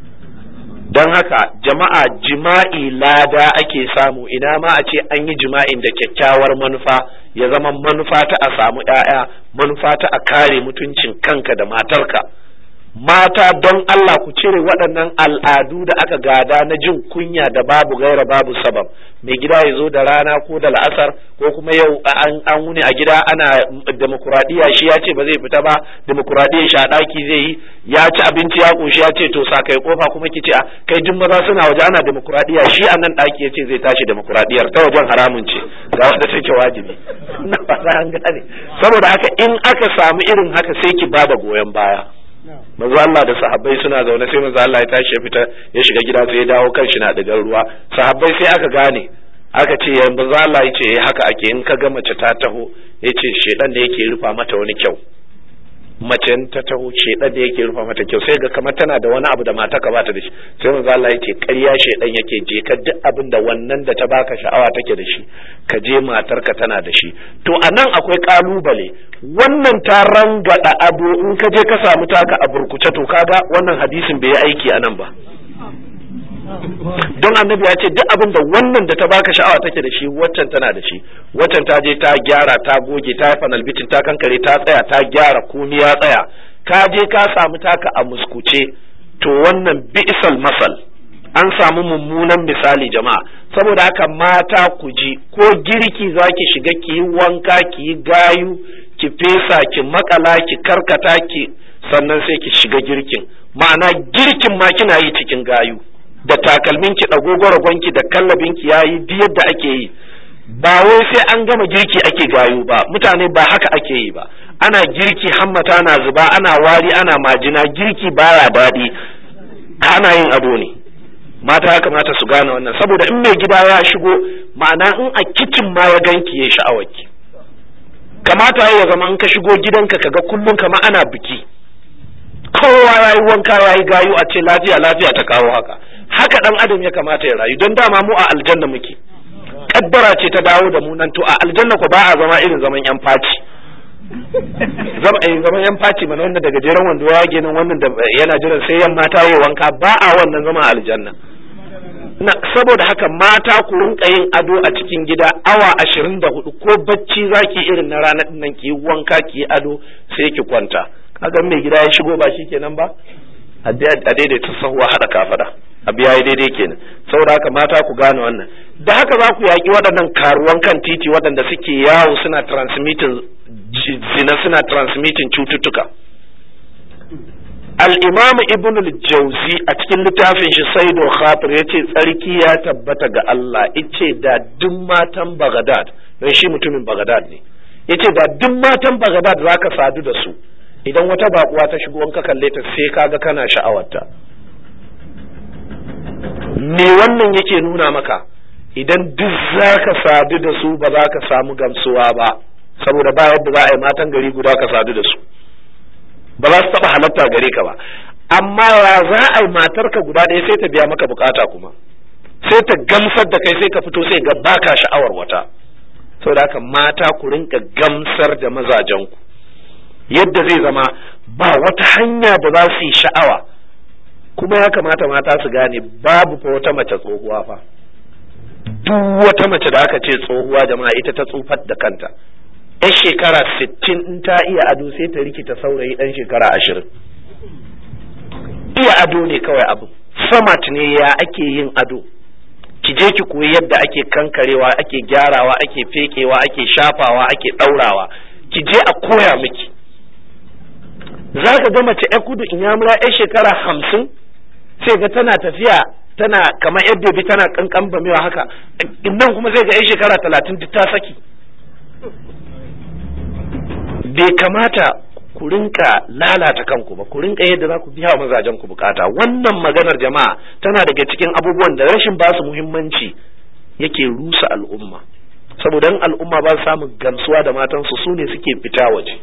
Don haka jama'a, jima'i lada ake samu, ina ma a ce an yi jima'in da kyakkyawar manufa, ya zama manufa ta a samu ‘ya'ya, manufa ta a kare mutuncin kanka da matarka. Mata don Allah ku cire waɗannan al'adu da aka gada na jin kunya da babu gaira babu sabab. Mai gida ya zo da rana ko da la'asar, ko kuma yau an wuni a gida ana demokuraɗiyya, shi ya ce ba zai fita ba, demokuraɗiyya shi a ɗaki zai yi, ya ci abinci ya ƙoshi ya ce to sa kai kofa kuma ki ce a kai jin maza suna waje ana demokuraɗiyya, shi a nan ɗaki ya ce zai tashi demokuraɗiyyar, ta wajen haramun ce ga wanda take wajibi. Na fata an gane. Saboda haka in aka samu irin haka sai ki bada goyon baya. Manzo Allah da sahabbai suna zaune, sai manzo Allah ya tashi ya fita ya shiga gida, sai ya dawo kan shi na digar ruwa. Sahabbai sai aka gane, aka ce ya manzo Allah ya ce haka ake, in ka ga mace ta taho ya ce shedan da yake rufa mata wani kyau, mace ta taho shedan da yake rufa mata kyau, sai ga kamar tana da wani abu da mata ka bata da shi, sai manzo Allah ya ce ƙarya shedan yake, je ka duk abin da wannan da ta baka sha'awa take da shi, ka je matarka tana da shi. To anan akwai kalubale, wannan ta rangada ado, in ka je ka samu taka a burkuce, to kaga wannan hadisin bai yi aiki anan ba. Don annabi ya ce duk abin da wannan da ta baka sha'awa take da shi, waccan tana da shi, waccan ta je ta gyara, ta goge, ta yi fanal bitin, ta kankare, ta tsaya, ta gyara, komi ya tsaya, ka je ka samu taka a muskuce, to wannan bi'sal masal, an samu mummunan misali jama'a. Saboda haka mata ku ji, ko girki zaki shiga ki yi wanka, ki yi gayu, ki fesa, ki makala, ki karkata, ki sannan sai ki shiga girkin, ma'ana girkin ma kina yi cikin gayu, da takalminki da gogorogonki da kallabinki yayi duk yadda ake yi. Ba wai sai an gama girki ake gayu ba, mutane ba haka ake yi ba. Ana girki hammata na zuba, ana wari, ana majina, girki baya daɗi, ana yin ado ne. Mata ya kamata su gane wannan, saboda in mai gida ya shigo, ma'ana in a kicin ma ya ganki ya sha'awarki, kamata ya zama in ka shigo gidanka kaga kullum kama ana biki, kowa ya yi wanka ya yi gayu, a ce lafiya lafiya ta kawo haka. Haka dan adam ya kamata ya rayu, don dama mu a aljanna muke, kaddara ce ta dawo da mu nan. To a aljanna ko ba a zama irin zaman yan faci, zaman yan faci mana wanda daga jeren wando ya ginin wannan da yana jiran sai yan mata yi wanka, ba a wannan zama a aljanna. na saboda haka mata ku rinka yin ado a cikin gida awa ashirin da hudu ko bacci zaki irin na ranar nan ki wanka ki ado sai ki kwanta kaga mai gida ya shigo ba shikenan ba a daidaita sahuwa hada kafada abu yayi daidai kenan saboda haka mata ku gane wannan da haka za ku yaki waɗannan karuwan kan titi waɗanda suke yawo suna transmitting zina suna transmitting cututtuka. al-imam ibn al-jawzi a cikin littafin shi saidul khatir yace tsarki ya tabbata ga Allah yace da duk matan Baghdad don shi mutumin Baghdad ne yace da duk matan Baghdad zaka sadu da su idan wata bakuwa ta shigo ka kalle ta sai kaga kana sha'awarta. me wannan yake nuna maka idan duk zaka sadu da su ba za ka samu gamsuwa ba saboda ba yadda za a yi matan gari guda ka sadu da su ba za su taba halatta gare ka ba amma ya za a yi matarka guda ɗaya sai ta biya maka bukata kuma sai ta gamsar da kai sai ka fito sai ga baka sha'awar wata saboda haka mata ku rinka gamsar da mazajenku yadda zai zama ba wata hanya da za su yi sha'awa kuma ya kamata mata su gane babu fa wata mace tsohuwa fa duk wata mace da aka ce tsohuwa jama'a ita ta tsufar da kanta yan shekara sittin in ta iya ado sai ta rikita saurayi dan shekara ashirin iya ado ne kawai abu format ne ya ake yin ado ki je ki koyi yadda ake kankarewa ake gyarawa ake fekewa ake shafawa ake daurawa ki je a koya miki za ka ga mace ya kudu in yamura yan shekara hamsin sai ga tana tafiya tana kamar yan bebi tana kankan bamewa haka nan kuma zai ga yan shekara talatin duk ta saki bai kamata ku rinka lalata kanku ba ku rinka yadda za ku biya wa mazajen ku bukata wannan maganar jama'a tana daga cikin abubuwan da rashin basu muhimmanci yake rusa al'umma saboda in al'umma ba su samu gamsuwa da matansu su ne suke fita waje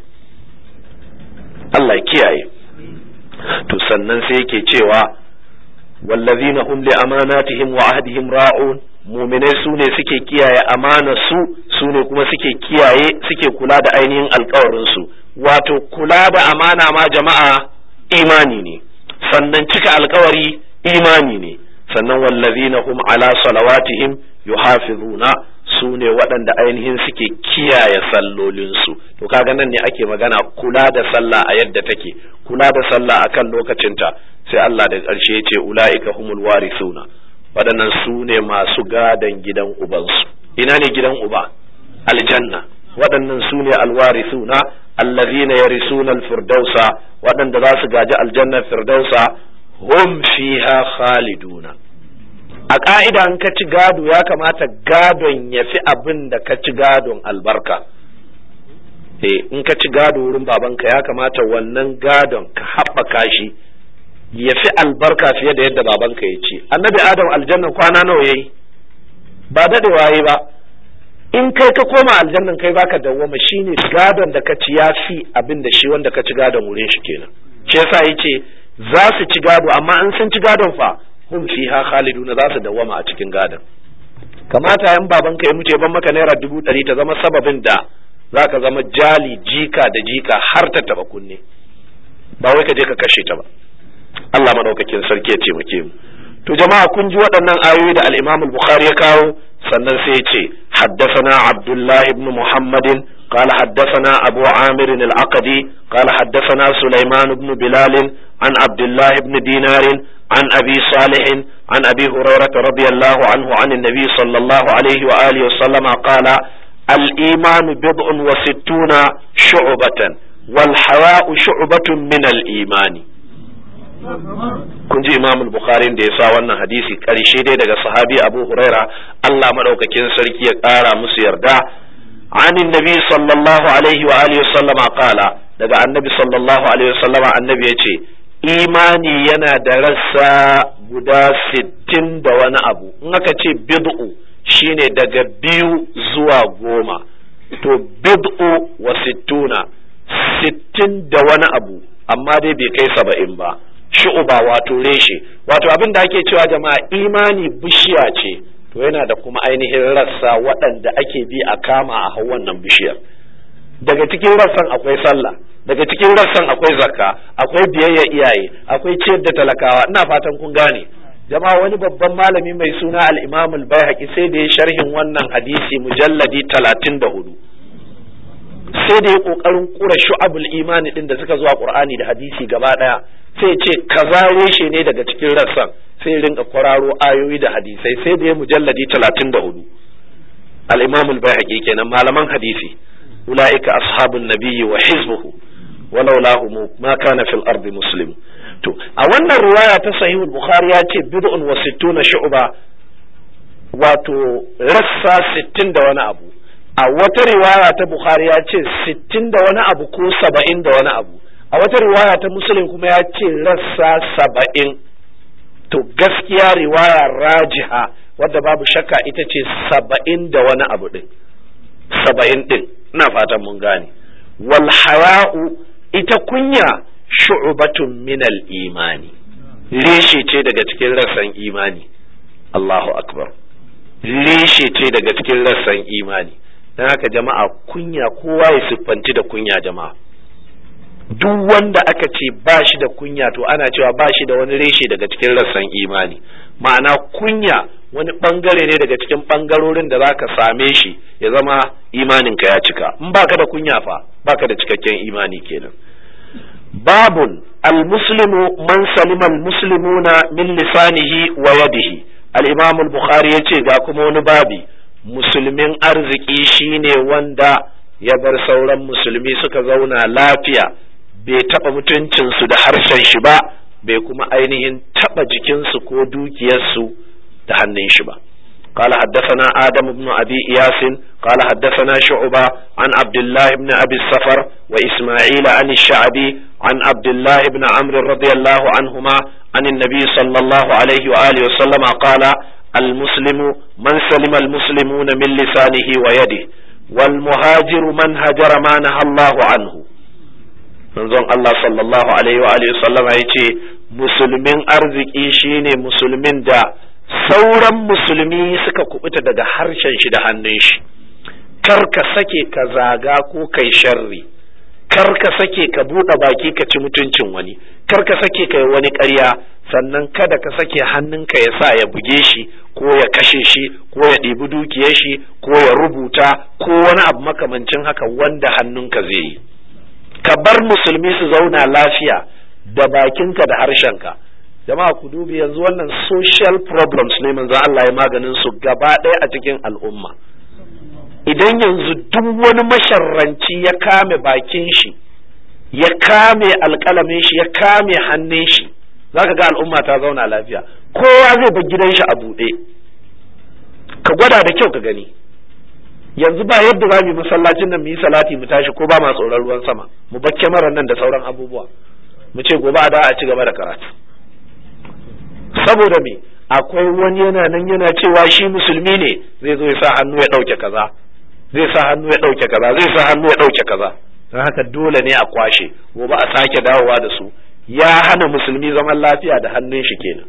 Allah ya kiyaye to sannan sai yake cewa wallazina hum li amanatihim wa ahdihim ra'un mu'minai su ne suke kiyaye amana su su ne kuma suke kiyaye suke kula da ainihin alƙawarin su wato kula da amana ma jama'a imani ne sannan cika alƙawari imani ne sannan wallazina hum ala salawatihim yuhafizuna su ne waɗanda ainihin suke kiyaye sallolinsu to kaga nan ne ake magana kula da sallah a yadda take kula da sallah akan lokacinta sai Allah da ƙarshe ya ce ula'ika humul warithuna waɗannan su ne masu gadan gidan ubansu ina ne gidan uba aljanna waɗannan su ne alwarithuna allazina yarisuna alfirdausa waɗanda za su gaji aljanna firdausa hum fiha khaliduna a ƙa'ida in ka ci gado ya kamata gadon ya fi abin da ka ci gadon albarka eh in ka ci gado wurin babanka ya kamata wannan gadon ka haɓaka shi ya fi albarka fiye da yadda babanka ya ci annabi adam aljannan kwana nawa yayi ba dadewa yayi ba in kai ka koma aljannan kai baka dawwama shine gadon da ka ci ya fi abin da shi wanda ka ci gadon wurin shi kenan shi yasa yace za su ci gado amma in sun ci gadon fa hum fiha khaliduna za su dawwama a cikin gadon kamata yan babanka ya mutu ya ban maka naira dubu ɗari ta zama sababin da zaka zama jali jika da jika har ta taba kunne ba wai ka je ka kashe ta ba Allah madaukakin sarki ya taimake mu to jama'a kun ji waɗannan ayoyi da al-Imam al-Bukhari ya kawo sannan sai ya ce haddathana Abdullah ibn Muhammadin قال حدثنا أبو عامر العقدي قال حدثنا سليمان بن بلال عن عبد الله بن دينار عن أبي صالح عن أبي هريرة رضي الله عنه عن النبي صلى الله عليه وآله وسلم قال الإيمان بضع وستون شعبة والحياء شعبة من الإيمان kun ji Imam Bukhari da ya sa wannan hadisi karshe dai daga sahabi Abu Huraira Allah madaukakin sarki ya ƙara musu yarda عن النبي صلى الله عليه وآله وسلم قال daga annabi sallallahu alaihi wasallam annabi yace imani yana da rassa guda sittin da wani abu in aka ce bid'u shine daga biyu zuwa goma to bid'u wa sittuna sittin da wani abu amma dai bai kai saba'in ba shu'uba wato reshe wato abin da ake cewa jama'a imani bishiya ce to yana da kuma ainihin rassa waɗanda ake bi a kama a hau wannan bishiyar daga cikin rassan akwai sallah daga cikin rassan akwai zakka akwai biyayya iyaye akwai ciyar da talakawa ina fatan kun gane jama'a wani babban malami mai suna al-Imam al-Baihaqi sai da ya sharhin wannan hadisi mujalladi talatin da hudu, sai da ya kokarin kura shu'abul imani din da suka zuwa Qur'ani da hadisi gaba daya, sai ce kaza reshe ne daga cikin rassan, sai rinka kwararo ayoyi da hadisai, sai da ya mujalladi talatin da hudu. al-Imam al-Baihaqi kenan, malaman hadisi. ulaika ashabun nabiyyi wa hizbuhu walau lahum ma kana fil ardi muslim. to a wannan riwaya ta sahihul bukhari ya ce bid'un wa sittuna shu'ba, wato rassa sittin da wani abu. a wata riwaya ta bukhari ya ce sittin da wani abu ko saba'in da wani abu, a wata riwaya ta muslim kuma ya ce rassa saba'in. to gaskiya riwaya rajiha wadda babu shakka ita ce saba'in da wani abu din, saba'in din, ina fatan mun gane. wal haya'u, ita kunya shu'batun minal imani, reshe ce daga cikin rassan imani. Allahu akbar, reshe ce daga cikin rassan imani. dan haka jama'a, kunya kowa ya siffanci da kunya jama'a. duk wanda aka ce ba shi da kunya to ana cewa ba shi da wani reshe daga cikin rassan imani. ma'ana kunya wani bangare ne daga cikin bangarorin da zaka same shi ya zama imaninka ya cika. in baka da kunya fa baka da cikakken imani kenan. babun al-muslimu man salima al-muslimuna min lisanihi wa yadihi. al-imam al-bukhari yace ga kuma wani babi, musulmin arziki shine wanda ya bar sauran musulmi suka zauna lafiya, bai taba mutuncinsu da harshen shi ba, bai kuma ainihin taba jikinsu ko dukiyarsu da hannun shi ba. قال حدثنا آدم بن أبي إياس قال حدثنا شعبة عن عبد الله بن أبي الصفر وإسماعيل عن الشعبي عن عبد الله بن عمرو رضي الله عنهما عن النبي صلى الله عليه وآله وسلم قال المسلم من سلم المسلمون من لسانه ويده والمهاجر من هجر ما نهى الله عنه. manzon Allah sallallahu alaihi wa alihi sallam ya ce musulmin arziki shine musulmin da sauran musulmi suka kubuta daga harshen shi da hannun shi. Kar ka sake ka zaga ko kai sharri, kar ka sake ka buɗe baki ka ci mutuncin wani, kar ka sake ka yi wani ƙarya, sannan kada ka sake hannunka ya sa ya buge shi ko ya kashe shi ko ya ɗibi dukiyar shi ko ya rubuta ko wani abu makamancin haka wanda hannunka zai yi. Ka bar musulmi su zauna lafiya da bakinka da harshenka. Jama'a ku dubi yanzu wannan social problems ne manzo Allah ya maganin su gaba ɗaya a cikin al'umma. Idan yanzu duk wani masharranci ya kame bakin shi, ya kame alƙalamin shi, ya kame hannun shi, zaka ga al'umma ta zauna lafiya. Kowa zai bar gidan shi a buɗe. Ka gwada da kyau ka gani. Yanzu ba yadda za mu yi masallacin nan mu yi salati mu tashi ko ba ma tsoron ruwan sama, mu bar kyamarar nan da sauran abubuwa, mu ce gobe a da a ci gaba da karatu. Saboda me? Akwai wani yana nan yana cewa shi musulmi ne, zai zo ya sa hannu ya ɗauke kaza, zai sa hannu ya ɗauke kaza, zai sa hannu ya ɗauke kaza. Don haka dole ne a kwashe, gobe a sake dawowa da su. Ya hana musulmi zaman lafiya da hannun shi kenan.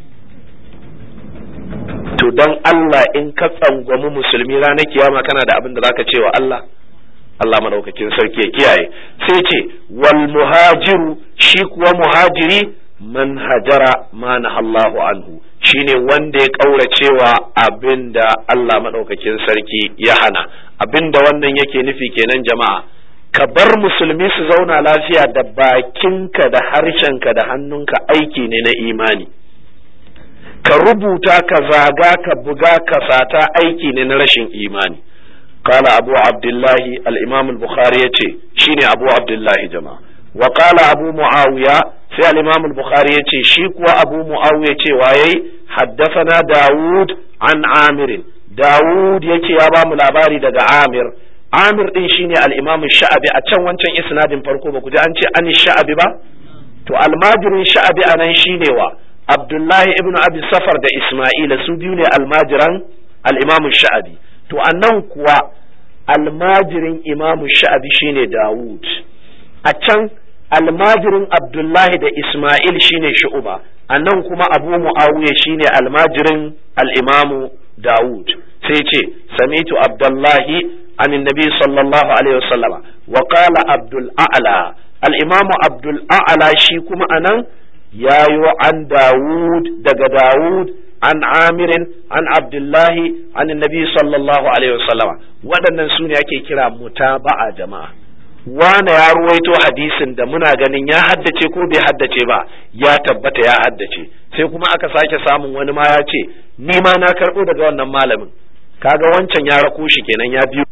To dan Allah in ka tsangwami musulmi ranar kiyama kana da abin da zaka ce wa Allah? Allah madaukakin sarki ya kiyaye. Sai ce wal muhajiru, shi kuwa muhajiri man hajara ma nahallahu anhu, shine wanda ya kauracewa abinda Allah madaukakin sarki ya hana. Abinda wannan yake nufi kenan jama'a, ka bar musulmi su zauna lafiya da bakinka da harshenka da hannunka aiki ne na imani. Ka rubuta, ka zaga, ka buga, ka sata aiki ne na rashin imani. Qala Abu Abdullahi, al-Imam al-Bukhari yace shine Abu Abdullahi jama'a. Wa qala Abu Muawiya, sai al-Imam al-Bukhari yace shi kuwa Abu Muawiya ce waye haddathana Dawud an Amir. Dawud yace ya ba mu labari daga Amir. Amir din shine al-Imam Sha'abi a can wancan isnadin farko ba ku ji an ce an Sha'abi ba? To almajirin Sha'abi anan shine wa Abdullahi ibn Abi Safar da Isma'ila, su biyu ne almajiran al-Imam Sha'abi. To annan kuwa almajirin Imam Sha'abi shine Dawud. A can almajirin Abdullahi da Isma'il shine Shu'ba. Annan kuma Abu Muawiya shine almajirin al-Imam Dawud. Sai ce sami'tu Abdullahi an annabi sallallahu alaihi wasallama wa qala Abdul A'la. Al-Imam Abdul A'la shi kuma anan yayo an Dawud daga Dawud an Amirin an Abdullahi an Nabi sallallahu alaihi wasallama. Waɗannan su ne ake kira mutaba'a jama'a. Wane ya ruwaito hadisin da muna ganin ya haddace ko bai haddace ba, ya tabbata ya haddace, sai kuma aka sake samun wani ma ya ce ni ma na karɓo daga wannan malamin, kaga wancan ya rako shi kenan ya biyo